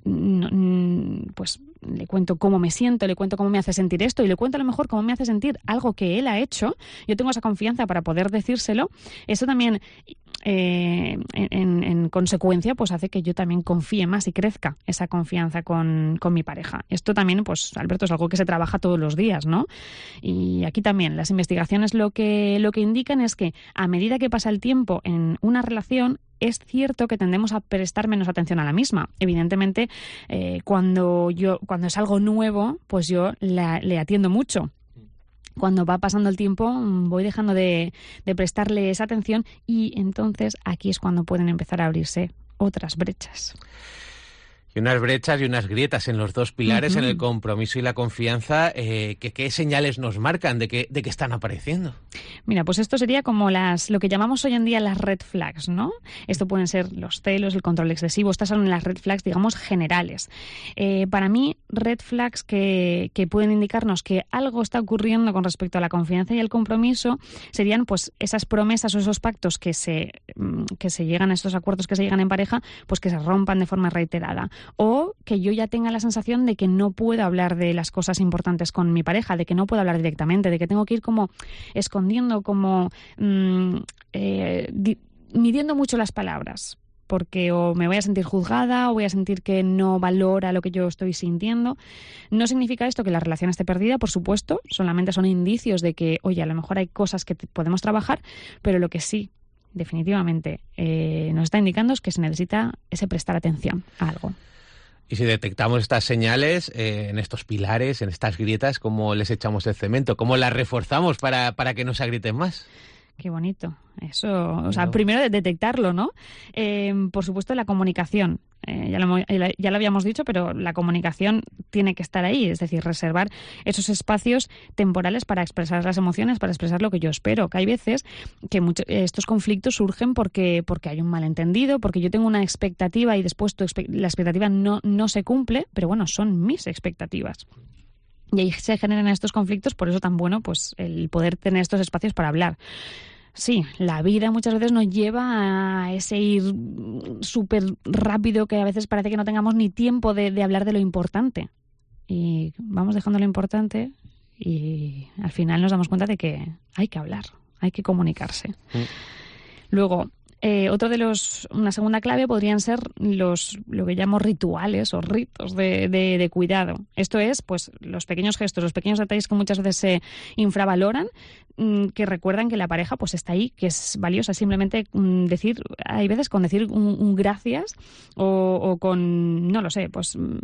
pues le cuento cómo me siento, le cuento cómo me hace sentir esto y le cuento a lo mejor cómo me hace sentir algo que él ha hecho, yo tengo esa confianza para poder decírselo, eso también... Eh, en, en consecuencia, pues hace que yo también confíe más y crezca esa confianza con, con mi pareja. Esto también, pues, Alberto, es algo que se trabaja todos los días, ¿no? Y aquí también las investigaciones lo que, lo que indican es que a medida que pasa el tiempo en una relación, es cierto que tendemos a prestar menos atención a la misma. Evidentemente, eh, cuando yo, cuando es algo nuevo, pues yo la, le atiendo mucho. Cuando va pasando el tiempo voy dejando de, de prestarle esa atención y entonces aquí es cuando pueden empezar a abrirse otras brechas. Y unas brechas y unas grietas en los dos pilares, uh-huh. en el compromiso y la confianza, eh, que, ¿qué señales nos marcan de que, de que están apareciendo? Mira, pues esto sería como las lo que llamamos hoy en día las red flags, ¿no? Esto pueden ser los celos, el control excesivo, estas son las red flags, digamos, generales. Eh, para mí, red flags que, que pueden indicarnos que algo está ocurriendo con respecto a la confianza y el compromiso serían pues esas promesas o esos pactos que se, que se llegan, estos acuerdos que se llegan en pareja, pues que se rompan de forma reiterada. O que yo ya tenga la sensación de que no puedo hablar de las cosas importantes con mi pareja, de que no puedo hablar directamente, de que tengo que ir como escondiendo, como mmm, eh, di- midiendo mucho las palabras, porque o me voy a sentir juzgada o voy a sentir que no valora lo que yo estoy sintiendo. No significa esto que la relación esté perdida, por supuesto, solamente son indicios de que, oye, a lo mejor hay cosas que te- podemos trabajar, pero lo que sí definitivamente eh, nos está indicando es que se necesita ese prestar atención a algo. Y si detectamos estas señales eh, en estos pilares, en estas grietas, ¿cómo les echamos el cemento? ¿Cómo las reforzamos para, para que no se agrieten más? Qué bonito. Eso, o sea, no. primero de detectarlo, ¿no? Eh, por supuesto, la comunicación. Eh, ya, lo, ya lo habíamos dicho, pero la comunicación tiene que estar ahí, es decir, reservar esos espacios temporales para expresar las emociones, para expresar lo que yo espero. Que hay veces que mucho, estos conflictos surgen porque, porque hay un malentendido, porque yo tengo una expectativa y después tu, la expectativa no, no se cumple, pero bueno, son mis expectativas. Y ahí se generan estos conflictos, por eso tan bueno pues el poder tener estos espacios para hablar. Sí, la vida muchas veces nos lleva a ese ir súper rápido que a veces parece que no tengamos ni tiempo de, de hablar de lo importante. Y vamos dejando lo importante y al final nos damos cuenta de que hay que hablar, hay que comunicarse. Mm. Luego, Eh, otro de los, una segunda clave podrían ser los, lo que llamo rituales o ritos de, de, de cuidado. Esto es, pues, los pequeños gestos, los pequeños detalles que muchas veces se infravaloran, mmm, que recuerdan que la pareja, pues, está ahí, que es valiosa. Simplemente mmm, decir, hay veces con decir un, un gracias o, o con, no lo sé, pues, mmm,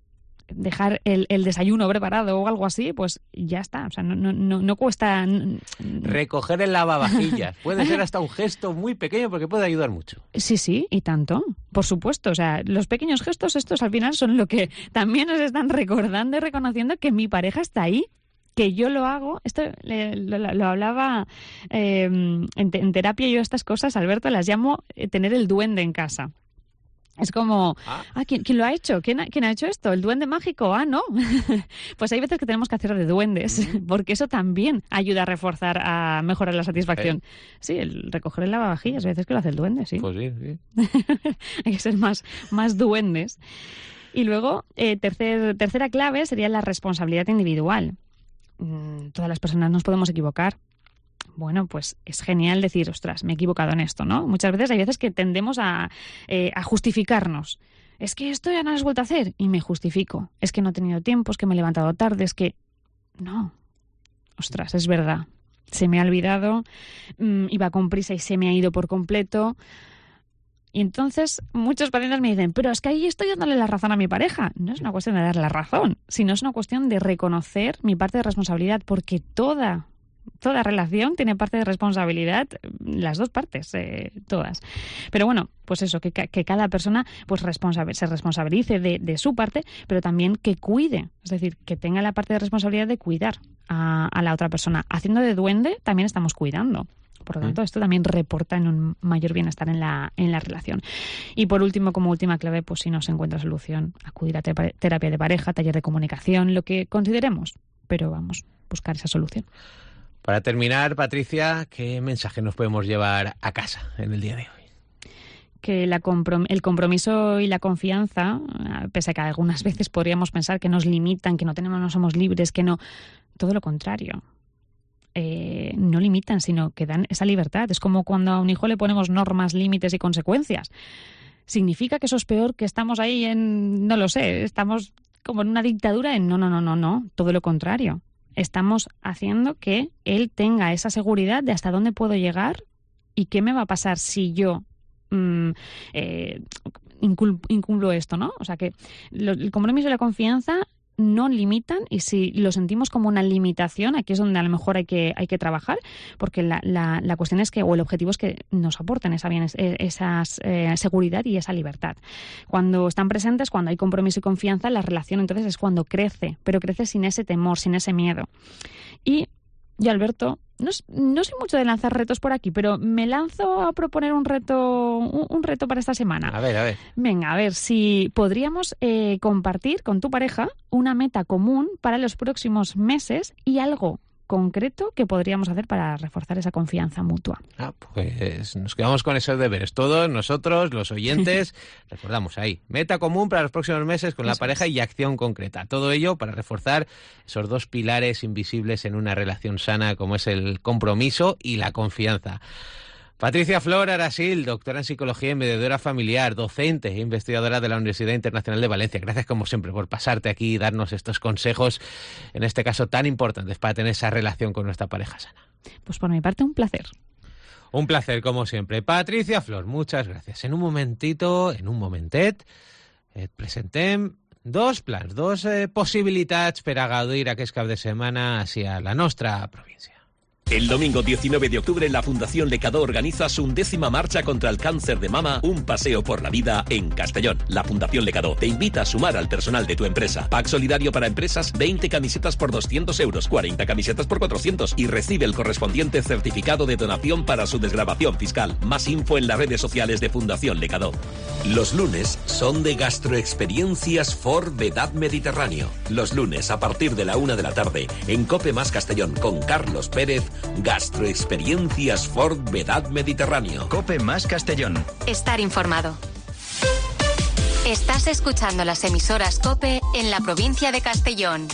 dejar el, el desayuno preparado o algo así, pues ya está. O sea, no, no, no cuesta... Recoger el lavavajillas. Puede ser hasta un gesto muy pequeño porque puede ayudar mucho. Sí, sí, y tanto. Por supuesto. O sea, los pequeños gestos estos al final son lo que también nos están recordando y reconociendo que mi pareja está ahí, que yo lo hago. Esto le, lo, lo hablaba eh, en, en terapia. Yo estas cosas, Alberto, las llamo eh, tener el duende en casa. Es como, ah, ah ¿quién, ¿quién lo ha hecho? ¿Quién ha, ¿Quién ha hecho esto? ¿El duende mágico? Ah, no. Pues hay veces que tenemos que hacer de duendes, mm. porque eso también ayuda a reforzar, a mejorar la satisfacción. ¿Eh? Sí, el recoger el lavavajillas, a veces que lo hace el duende, sí. Pues sí, sí. Hay que ser más, más duendes. Y luego, eh, tercer, tercera clave sería la responsabilidad individual. Mm, todas las personas nos podemos equivocar. Bueno, pues es genial decir, ostras, me he equivocado en esto, ¿no? Muchas veces hay veces que tendemos a, eh, a justificarnos. Es que esto ya no lo has vuelto a hacer y me justifico. Es que no he tenido tiempo, es que me he levantado tarde, es que... No. Ostras, es verdad. Se me ha olvidado, mmm, iba con prisa y se me ha ido por completo. Y entonces muchos pacientes me dicen, pero es que ahí estoy dándole la razón a mi pareja. No es una cuestión de darle la razón, sino es una cuestión de reconocer mi parte de responsabilidad, porque toda... Toda relación tiene parte de responsabilidad, las dos partes, eh, todas. Pero bueno, pues eso, que, que cada persona pues responsa- se responsabilice de, de su parte, pero también que cuide, es decir, que tenga la parte de responsabilidad de cuidar a, a la otra persona. Haciendo de duende también estamos cuidando. Por lo tanto, esto también reporta en un mayor bienestar en la, en la relación. Y por último, como última clave, pues si no se encuentra solución, acudir a te- terapia de pareja, taller de comunicación, lo que consideremos, pero vamos, buscar esa solución. Para terminar, Patricia, ¿qué mensaje nos podemos llevar a casa en el día de hoy? Que la comprom- el compromiso y la confianza, pese a que algunas veces podríamos pensar que nos limitan, que no tenemos, no somos libres, que no, todo lo contrario. Eh, no limitan, sino que dan esa libertad. Es como cuando a un hijo le ponemos normas, límites y consecuencias. ¿Significa que eso es peor, que estamos ahí en, no lo sé, estamos como en una dictadura? En no, no, no, no, no, todo lo contrario. Estamos haciendo que él tenga esa seguridad de hasta dónde puedo llegar y qué me va a pasar si yo mmm, eh, incul- incumplo esto, ¿no? O sea que lo, el compromiso y la confianza no limitan, y si lo sentimos como una limitación, aquí es donde a lo mejor hay que hay que trabajar, porque la, la, la cuestión es que, o el objetivo es que nos aporten esa, bienes, esa eh, seguridad y esa libertad. Cuando están presentes, cuando hay compromiso y confianza, la relación entonces es cuando crece, pero crece sin ese temor, sin ese miedo. Y yo, Alberto, no, no soy mucho de lanzar retos por aquí, pero me lanzo a proponer un reto un, un reto para esta semana. A ver, a ver. Venga, a ver si podríamos eh, compartir con tu pareja una meta común para los próximos meses y algo concreto que podríamos hacer para reforzar esa confianza mutua. Ah, pues nos quedamos con esos deberes. Todos nosotros, los oyentes, recordamos ahí, meta común para los próximos meses con Eso la pareja es. Y acción concreta. Todo ello para reforzar esos dos pilares invisibles en una relación sana, como es el compromiso y la confianza. Patricia Flor Arasil, doctora en psicología y mediadora familiar, docente e investigadora de la Universidad Internacional de Valencia. Gracias, como siempre, por pasarte aquí y darnos estos consejos, en este caso tan importantes, para tener esa relación con nuestra pareja sana. Pues por mi parte, un placer. Un placer, como siempre. Patricia Flor, muchas gracias. En un momentito, en un momentet, et presentem dos plans, dos eh, possibilitats per a gaudir aquest cap de setmana hacia la nostra província. El domingo diecinueve de octubre la Fundación Lecadó organiza su undécima marcha contra el cáncer de mama, un paseo por la vida en Castellón. La Fundación Lecadó te invita a sumar al personal de tu empresa. Pack solidario para empresas, veinte camisetas por doscientos euros, cuarenta camisetas por cuatrocientos y recibe el correspondiente certificado de donación para su desgravación fiscal. Más info en las redes sociales de Fundación Lecadó. Los lunes son de Gastroexperiencias for Vedad Mediterráneo. Los lunes a partir de la una de la tarde en Cope Más Castellón con Carlos Pérez, Gastroexperiencias for Vedad Mediterráneo. Cope Más Castellón. Estar informado. Estás escuchando las emisoras COPE en la provincia de Castellón.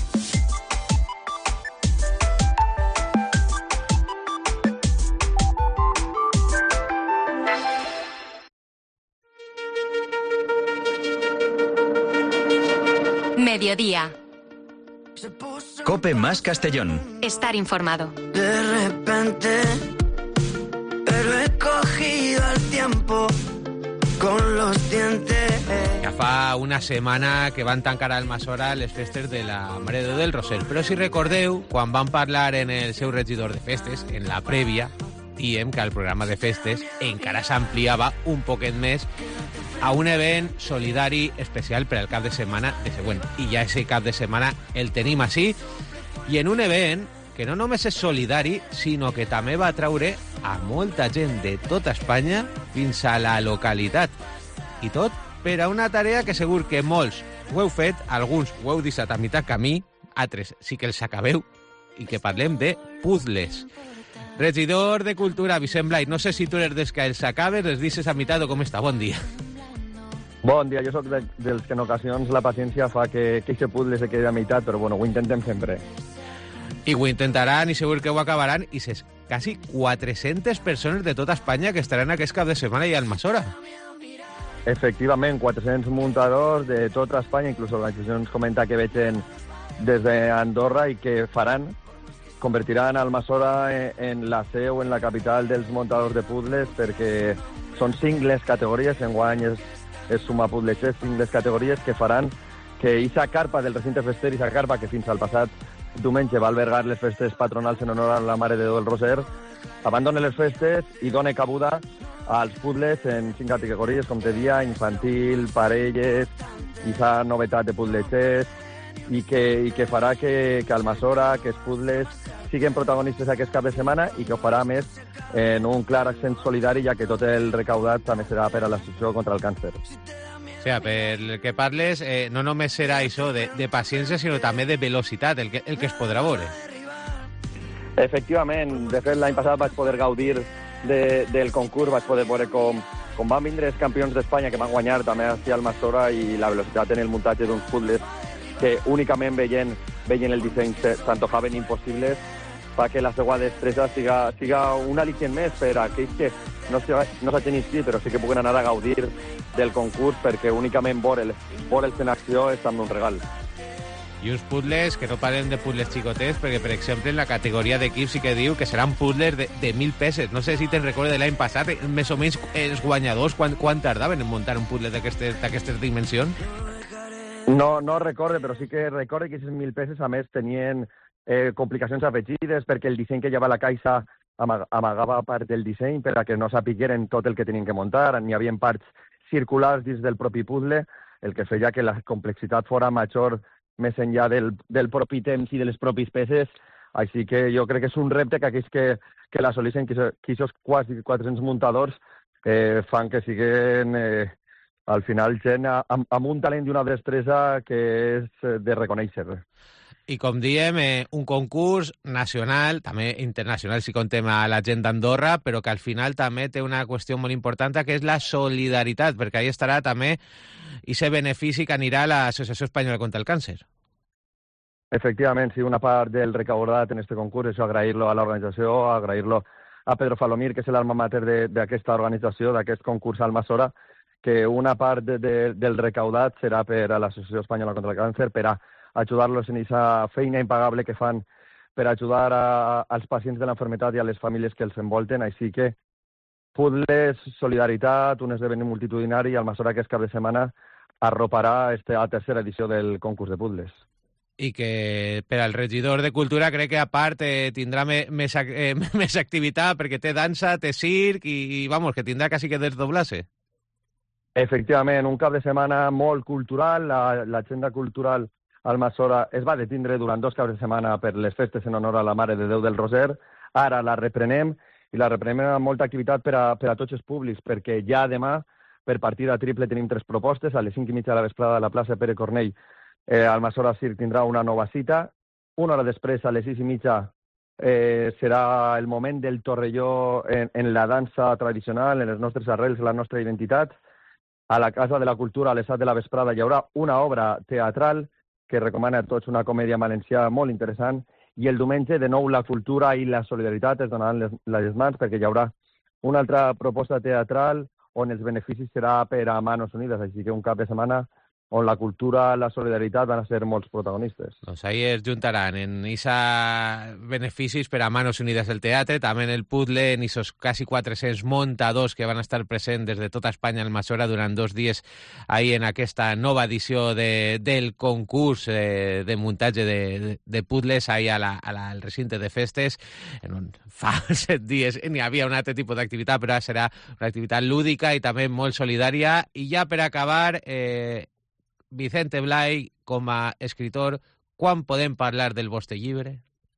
Mediodía. Cope Más Castellón. Estar informado. De repente, pero he cogido el tiempo con los dientes. Ja fa una setmana que van tancar a Almassora les festes de la Mare de Déu del Roser. Però si recordeu, quan van parlar en el seu regidor de festes, en la prèvia, diem que el programa de festes encara s'ampliava un poquet més a un event solidari especial per al cap de setmana de següent. I ja ese cap de setmana el tenim així, i en un event que no només és solidari, sinó que també va atraure a molta gent de tota Espanya fins a la localitat. I tot per a una tarea que segur que molts ho heu fet, alguns ho heu deixat a meitat camí, altres sí que els acabeu, i que parlem de puzzles. Regidor de Cultura, Vicent Blai, no sé si tu eres dels que els acabes, els deixes a meitat o com està. Bon dia. Bon dia, jo sóc de, dels que en ocasions la paciència fa que que aquest puzzle se quedi a meitat, però bueno, ho intentem sempre. I ho intentaran i segur que ho acabaran, i ses quasi quatre-centes persones de tota Espanya que estaran aquest cap de setmana i al Almassora. Efectivament, quatre-cents muntadors de tota Espanya, inclús organitzacions comenta que vegen des d'Andorra i que faran, convertiran Almassora en, en la seu, en la capital dels muntadors de puzzles, perquè són cinc les categories, enguany és, és suma puzzletxers, cinc les categories que faran que aquesta carpa del recinte fester, aquesta carpa que fins al passat diumenge va albergar les festes patronals en honor a la Mare de Déu del Roser, abandona les festes i dona cabuda als puzzles en cinc categories, com te dia, infantil, parelles, aquesta novetat de puzzletxers, i que, i que farà que, que Almassora, que els puzzles siguin protagonistes aquest cap de setmana i que ho farà més en un clar accent solidari, ja que tot el recaudat també serà per a l'Associació contra el Càncer. O sigui, per el que parles, eh, no només serà això de, de paciència, sinó també de velocitat, el que, el que es podrà veure. Efectivament, de fet l'any passat vaig poder gaudir de, del concurs, vaig poder veure com, com van vindre els campions d'Espanya que van guanyar també a Almassora, i la velocitat en el muntatge d'uns puzzles que únicament veient, veient el disseny s'antojaven impossibles, fa que la seva destresa siga, siga un al·licient més per a aquells que no, no s'hagin inscrit, però sí que puguen anar a gaudir del concurs, perquè únicament veure'ls en acció és també un regal. I uns puzzles que no parlem de puzzles xicotets, perquè, per exemple, en la categoria d'equips sí que diu que seran puzzles de, de mil peses. No sé si te'n recordes de l'any passat, més o menys els guanyadors, quan, quan tardaven en muntar un puzzle d'aquestes dimensions? No, no recorde, però sí que recorde que aquests mil peces, a més, tenien eh, complicacions afegides, perquè el disseny que lleva la caixa amag amagava part del disseny per a que no sapigueren tot el que tenien que muntar. N'hi havia parts circulars dins del propi puzzle, el que feia que la complexitat fora major més enllà del, del propi temps i de les propis peces. Així que jo crec que és un repte que aquells que, que l'assoleixen, que aquests quasi quatre-cents muntadors, eh, fan que siguin... Eh, al final gent amb, amb un talent i una destresa que és de reconèixer. I com diem, eh, un concurs nacional, també internacional si contem a la gent d'Andorra, però que al final també té una qüestió molt important, que és la solidaritat, perquè ahí estarà també aquest benefici que anirà a l'Associació Espanyola contra el Càncer. Efectivament, sí, una part del recaudat en este concurs, això agrair-lo a l'organització, agrair-lo a Pedro Falomir, que és l'alma mater d'aquesta organització, d'aquest concurs Almassora, que una part de, de, del recaudat serà per a l'Associació Espanyola contra el Càncer, per a ajudar-los en aquesta feina impagable que fan per ajudar a, als pacients de l'enfermetat i a les famílies que els envolten. Així que puzzles, solidaritat, un esdeveniment multitudinari, i Almassora aquest cap de setmana arroparà esta tercera edició del concurs de puzzles. I que per al regidor de Cultura crec que a part eh, tindrà me, més, eh, més activitat, perquè té dansa, té circ i, i vamos, que tindrà quasi que desdoblar-se. Efectivament, un cap de setmana molt cultural. L'agenda la, cultural Almassora es va detindre durant dos caps de setmana per les festes en honor a la Mare de Déu del Roser. Ara la reprenem, i la reprenem amb molta activitat per a, per a tots els públics, perquè ja demà, per partida triple, tenim tres propostes. A les cinc i mitja de la vesprada a la plaça Pere Cornell, eh, Almassora Circ tindrà una nova cita. Una hora després, a les sis i mitja, eh, serà el moment del torrelló en, en la dansa tradicional, en les nostres arrels, la nostra identitat. A la Casa de la Cultura, a les set de la vesprada, hi haurà una obra teatral que recomana a tots, una comèdia valenciana molt interessant, i el diumenge, de nou, la cultura i la solidaritat es donaran les, les mans, perquè hi haurà una altra proposta teatral on els beneficis serà per a Manos Unides, així que un cap de setmana on la cultura, la solidaritat van a ser molts protagonistes. Doncs ahí es juntaran en esos beneficis per a Manos Unides del teatre, també en el puzzle, en esos quasi quatre-cents muntadors que van a estar presents des de tota Espanya al Almassora durant dos dies ahí en aquesta nova edició de, del concurs eh, de muntatge de, de, de puzzles ahí a la, a la, al recinte de festes. En un, fa set dies n'hi havia un altre tipus d'activitat, però ara serà una activitat lúdica i també molt solidària. I ja per acabar... Eh, Vicente Blai, com a escritor, quan podem parlar del vostre llibre?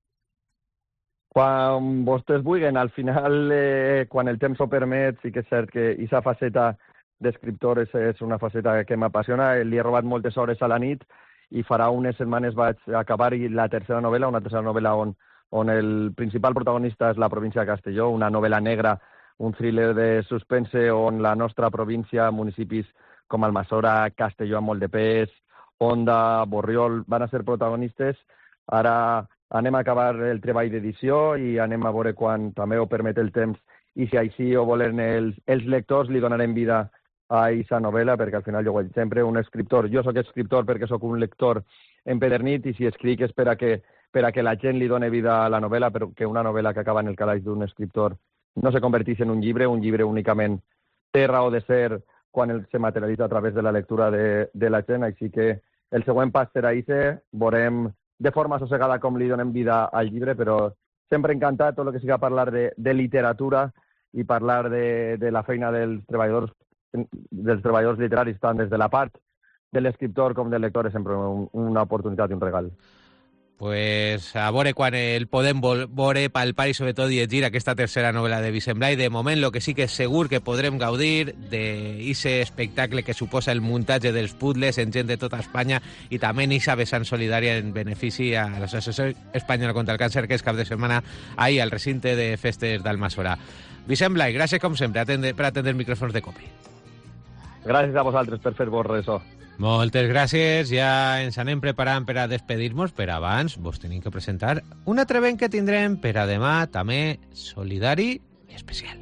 Quan vostès vulguin. Al final, eh, quan el temps ho permet, sí que és cert que aquesta faceta d'escriptor és, és una faceta que m'apassiona. Li he robat moltes hores a la nit i farà unes setmanes vaig acabar la tercera novel·la, una tercera novel·la on, on el principal protagonista és la província de Castelló, una novel·la negra, un thriller de suspense on la nostra província, municipis com Almassora, Castelló amb molt de pes, Onda, Borriol, van a ser protagonistes. Ara anem a acabar el treball d'edició i anem a veure quan també ho permet el temps i si així ho volen els, els lectors li donarem vida a aquesta novel·la, perquè al final jo ho he dit sempre, un escriptor, jo sóc escriptor perquè sóc un lector empedernit i si escric és per a que, per a que la gent li doni vida a la novel·la, però que una novel·la que acaba en el calaix d'un escriptor no se convertís en un llibre, un llibre únicament té raó de ser quan el se materialitza a través de la lectura de, de la gent, així que el següent pas serà ese, veurem de forma sossegada com li donem vida al llibre, però sempre encantat tot el que siga parlar de, de literatura i parlar de, de la feina dels treballadors, dels treballadors literaris, tant des de la part de l'escriptor com del lector, és sempre un, una oportunitat i un regal. Pues a veure quan el podem veure, palpar i sobretot llegir aquesta tercera novel·la de Vicent Blay. De moment, lo que sí que és segur que podrem gaudir d'aquest espectacle que suposa el muntatge dels puzzles en gent de tota Espanya i també en aquesta vessant solidària en benefici a l'Associació Espanyola contra el Càncer, que és cap de setmana ahir al recinte de festes d'Almassora. Vicent Blay, gràcies com sempre per atendre els micròfons de COPE. Gràcies a vosaltres per fer-vos ressò. Moltes gràcies, ja ens anem preparant per a despedir-nos, però abans vos tenim que presentar un altre event que tindrem per a demà, també solidari i especial.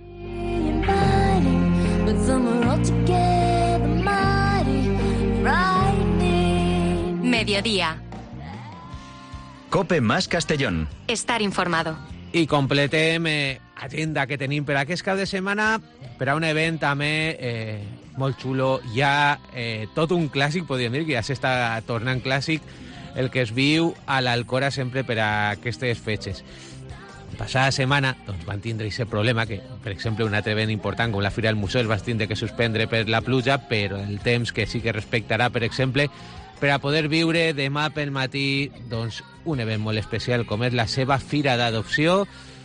Mediodía. COPE más Castellón. Estar informado. I completem eh, agenda que tenim per aquest cap de setmana per a un event també eh, molt xulo. Hi ha eh, tot un clàssic, podríem dir, que ja s'està tornant clàssic, el que es viu a l'Alcora sempre per a aquestes fetges. La passada setmana doncs, van tindre aquest problema que, per exemple, un altre event important com la Fira del Museu es va tindre que suspendre per la pluja, però el temps que sí que respectarà, per exemple, per a poder viure demà pel matí doncs, un event molt especial com és la seva Fira d'Adopció,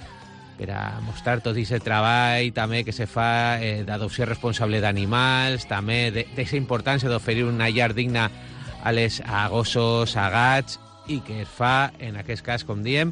per a mostrar tot aquest treball també que se fa eh, d'adopció responsable d'animals, també d'aquesta importància d'oferir una llar digna a, les, a gossos, a gats, i que es fa, en aquest cas, com diem,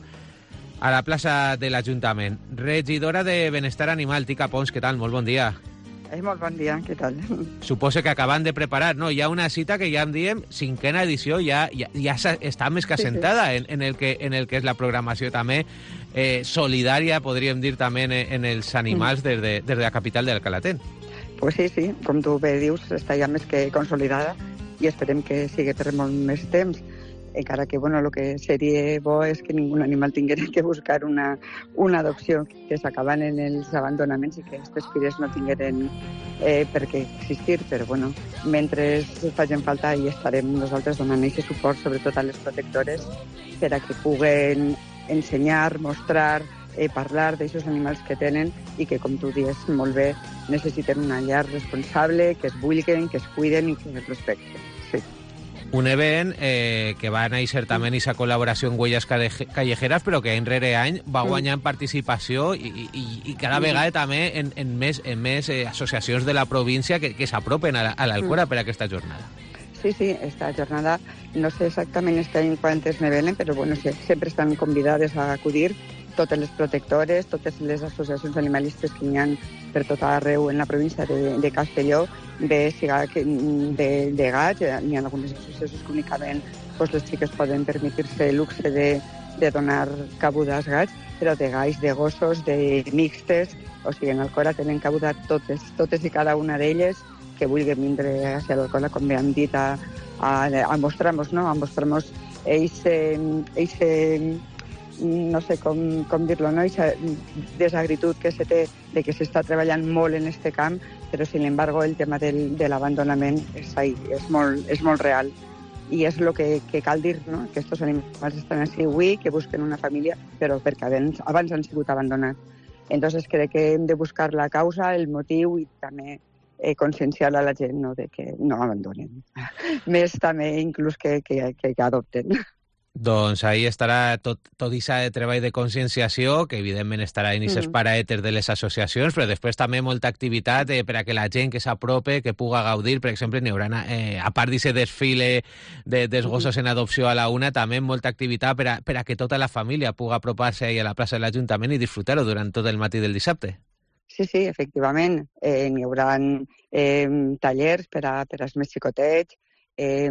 a la plaça de l'Ajuntament. Regidora de Benestar Animal, Tica Pons, què tal? Molt bon dia. Eh, molt bon dia, què tal? Suposo que acaben de preparar, no? Hi ha una cita que ja en diem cinquena edició, ja, ja, ja està més que assentada sí, sí. En, en, el que, en el que és la programació també eh, solidària, podríem dir també en, en els animals mm. des, de, des de la capital de l'Alcalatén. Pues sí, sí, com tu bé dius, està ja més que consolidada i esperem que sigui per molt més temps. Encara que, bueno, el que seria bo és que ningú animal tingués que buscar una, una adopció, que s'acaben en els abandonaments i que aquestes fires no tingueren eh, per què existir, però, bueno, mentre facin falta hi estarem nosaltres donant aquest suport, sobretot a les protectores, per a que puguen ensenyar, mostrar, eh, parlar d'aixòs animals que tenen i que, com tu dius molt bé, necessiten una llar responsable, que es vulguen, que es cuiden i que es respecten. Sí. Un event eh, que va néixer també en aquesta col·laboració en Huellas Callejeras, però que any rere any va guanyant participació i, i, i cada vegada també en, en més, en més eh, associacions de la província que, que s'apropen a l'Alcora per a aquesta jornada. Sí, sí, esta jornada, no sé exactament este any quantes ne venen, però bueno, sí, sempre estan convidades a acudir totes les protectores, totes les associacions animalistes que hi ha per tot arreu en la província de, de Castelló, bé siga de, de gats, n'hi ha algunes associacions que únicament pues, les xiques poden permetir-se el luxe de, de donar cabuda als gats, però de gats, de gossos, de mixtes, o sigui, en Alcora tenen cabuda totes, totes i cada una d'elles que vulguin vindre hacia l'Alcora, com bé hem dit, a, a, a mostrar-nos, no? a mostrar-nos eixe, eixe no sé com, com dir-lo, no? Aquesta desagritud que se té de que s'està treballant molt en este camp, però, sin embargo, el tema del, de l'abandonament és, ahí, és, molt, és molt real. I és el que, que cal dir, no? Que aquests animals estan així avui, que busquen una família, però perquè abans, abans han sigut abandonats. Entonces crec que hem de buscar la causa, el motiu i també eh, conscienciar a la gent, no? De que no abandonen. Més també inclús que, que, que, que adopten. Doncs ahí estarà tot, tot aquest treball de conscienciació, que evidentment estarà en aquestes Mm. paraetes de les associacions, però després també molta activitat eh, per a que la gent que s'aprope, que puga gaudir. Per exemple, n'hi haurà, eh, a part d'aquest desfile de, dels gossos en adopció a la una, també molta activitat per a, per a que tota la família puga apropar-se ahí a la plaça de l'Ajuntament i disfrutar-ho durant tot el matí del dissabte. Sí, sí, efectivament. Eh, n'hi haurà eh, tallers per a, per als més xicotets, eh,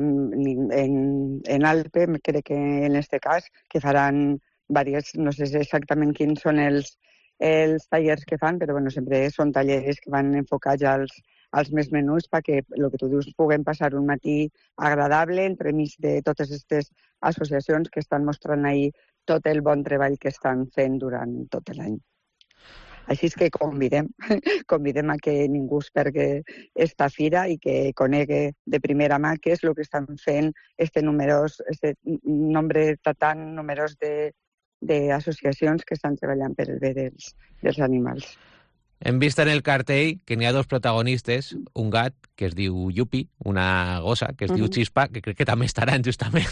en, en Alpe, crec que en este cas, que faran diverses, no sé exactament quins són els, els tallers que fan, però bueno, sempre són tallers que van enfocats als, als més menuts perquè, el que tu dius, puguem passar un matí agradable entremig de totes aquestes associacions que estan mostrant ahir tot el bon treball que estan fent durant tot l'any. Així és que convidem, convidem a que ningú es perdi esta fira i que conegui de primera mà què és el que estan fent este numerós, este nombre tan numerós de, d'associacions que estan treballant per el bé dels, dels animals. Hem vist en el cartell que n'hi ha dos protagonistes, un gat que es diu Yupi, una gossa que es uh-huh. diu Chispa, que crec que també estaran justament.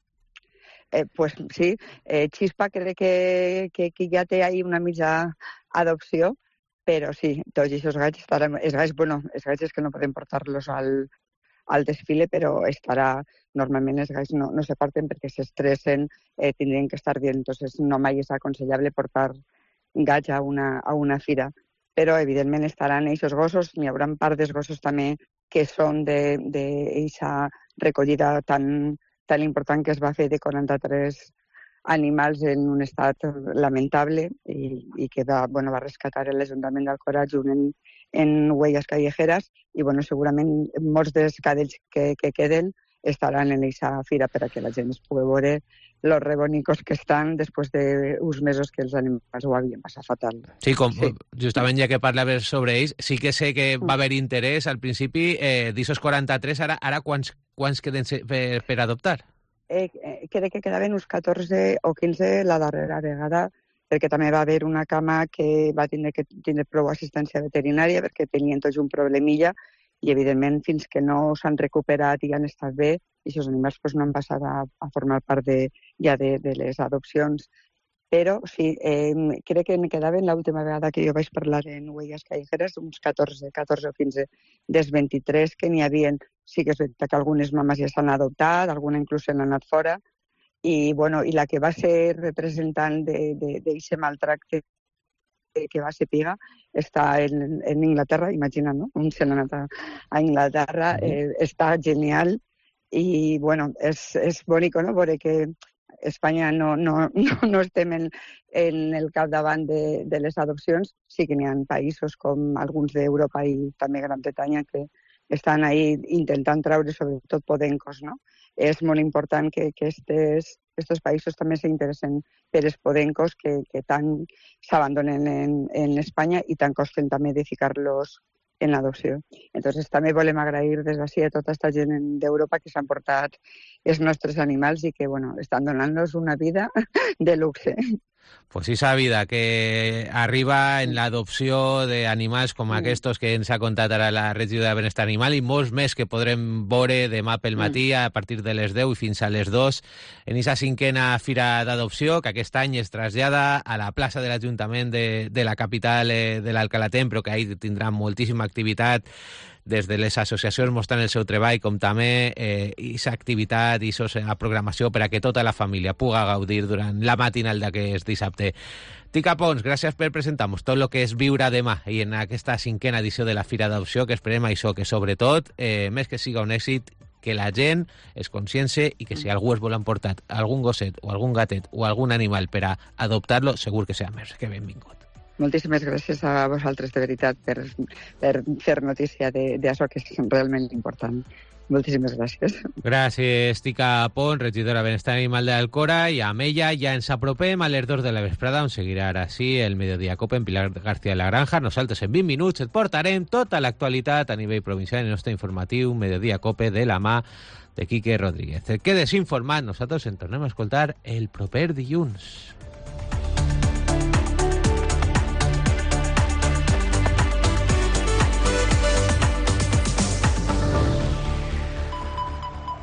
Eh, pues sí, eh, Chispa crec que, que, que ja té ahí una mitja adopció, però sí, tots aquests gats estaran, els gats, bueno, els gats és que no podem portar-los al, al desfile, però estarà, normalment els gats no, no se porten perquè s'estressen, eh, tindrien que estar bien, entonces no mai és aconsellable portar gats a una, a una fira, però evidentment estaran aquests gossos, n'hi haurà part dels gossos també que són d'aquesta recollida tan tan important que es va fer de quaranta-tres animals en un estat lamentable i, i que va, bueno, va rescatar l'Ajuntament d'Alcora junt en, en Huellas Callejeras i bueno, segurament molts dels cadells que, que queden estaran en aquesta fira per a que la gent es pugui veure los rebonicos que estan després d'uns mesos que els animals ho havien passat fatal. Sí, com, sí. Justament ja que parlaves sobre ells, sí que sé que va haver interès al principi eh, d'aquests quaranta-tres, ara, ara quants, quants queden per, per adoptar? Eh, eh, crec que quedaven uns catorze o quinze la darrera vegada, perquè també va haver una cama que va tindre que tindre prou assistència veterinària perquè tenien tots un problemilla i, evidentment, fins que no s'han recuperat i han estat bé, i aquests animals pues, no han passat a, a formar part de, ja de, de les adopcions. Però sí, eh, crec que me quedaven l'última vegada que jo vaig parlar en Huellas Callejeras, uns catorze, catorze o quinze dels vint-i-tres que n'hi havia. Sí que és veritat que algunes mames ja s'han adoptat, alguna inclús s'han anat fora, i, bueno, i la que va ser representant d'aquest maltracte que va ser Piga està en, en Inglaterra, imagina, no? Un se n'ha anat a, a Inglaterra, eh, està genial i, bueno, és, és bonic, no?, veure que Espanya no, no, no, no estem en, en el capdavant de, de les adopcions. Sí que n'hi ha països com alguns d'Europa i també Gran Bretanya que estan ahí intentant treure sobretot podencos, no? És molt important que aquests països també s'interessen per els podencos que, que tant s'abandonen en, en Espanya i tant costen també de ficar-los en l'adopció. Entonces també volem agrair des d'ací a tota aquesta gent d'Europa que s'han portat els nostres animals i que, bueno, estan donant-nos una vida de luxe. Pues esa vida que arriba en l'adopció d'animals com mm. aquests que ens ha contat ara la regidora de Benestar Animal i molts més que podrem veure demà pel matí mm. a partir de les deu i fins a les dues en aquesta cinquena fira d'adopció que aquest any es trasllada a la plaça de l'Ajuntament de, de la capital eh, de l'Alcalatem, però que ahí tindrà moltíssima activitat des de les associacions mostrant el seu treball, com també aquesta eh, activitat i la programació per a que tota la família puga gaudir durant la matinal d'aquest dissabte. Tica Pons, gràcies per presentar-nos tot el que és viure demà i en aquesta cinquena edició de la Fira d'Adopció, que esperem això, que sobretot, eh, més que siga un èxit, que la gent es consciencie i que si algú es vol emportar algun gosset o algun gatet o algun animal per a adoptar-lo, segur que serà més que benvingut. Moltíssimes gràcies a vosaltres, de veritat, per, per fer notícia d'això que és realment important. Moltíssimes gràcies. Gràcies, Tica Pons, regidora de Benestar Animal de l'Alcora, i amb ella ja ens apropem a les dos de la vesprada, on seguirà ara sí el Mediodía Cope en Pilar García de la Granja. Nosaltres en vint minuts et portarem tota l'actualitat a nivell provincial en el nostre informatiu Mediodía Cope de la mà de Quique Rodríguez. Et quedes informat, nosaltres en tornem a escoltar el proper dilluns.